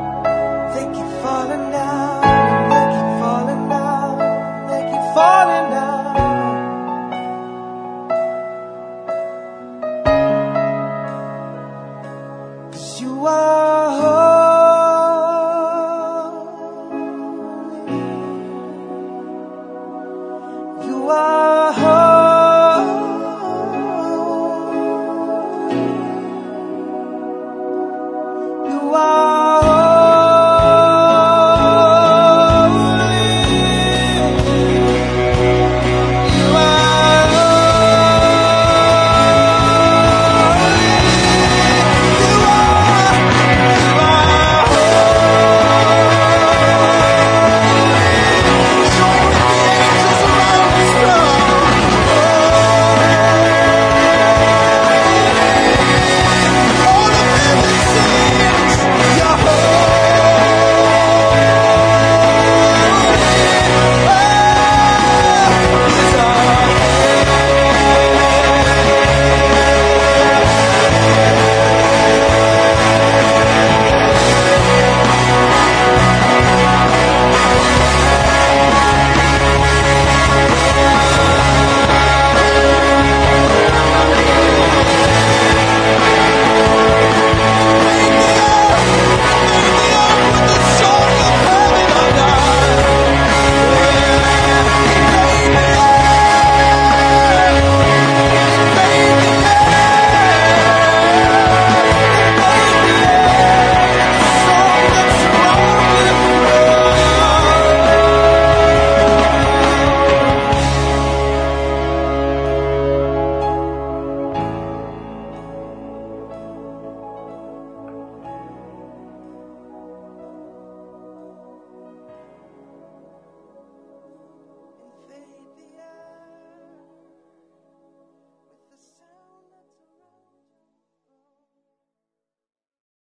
Falling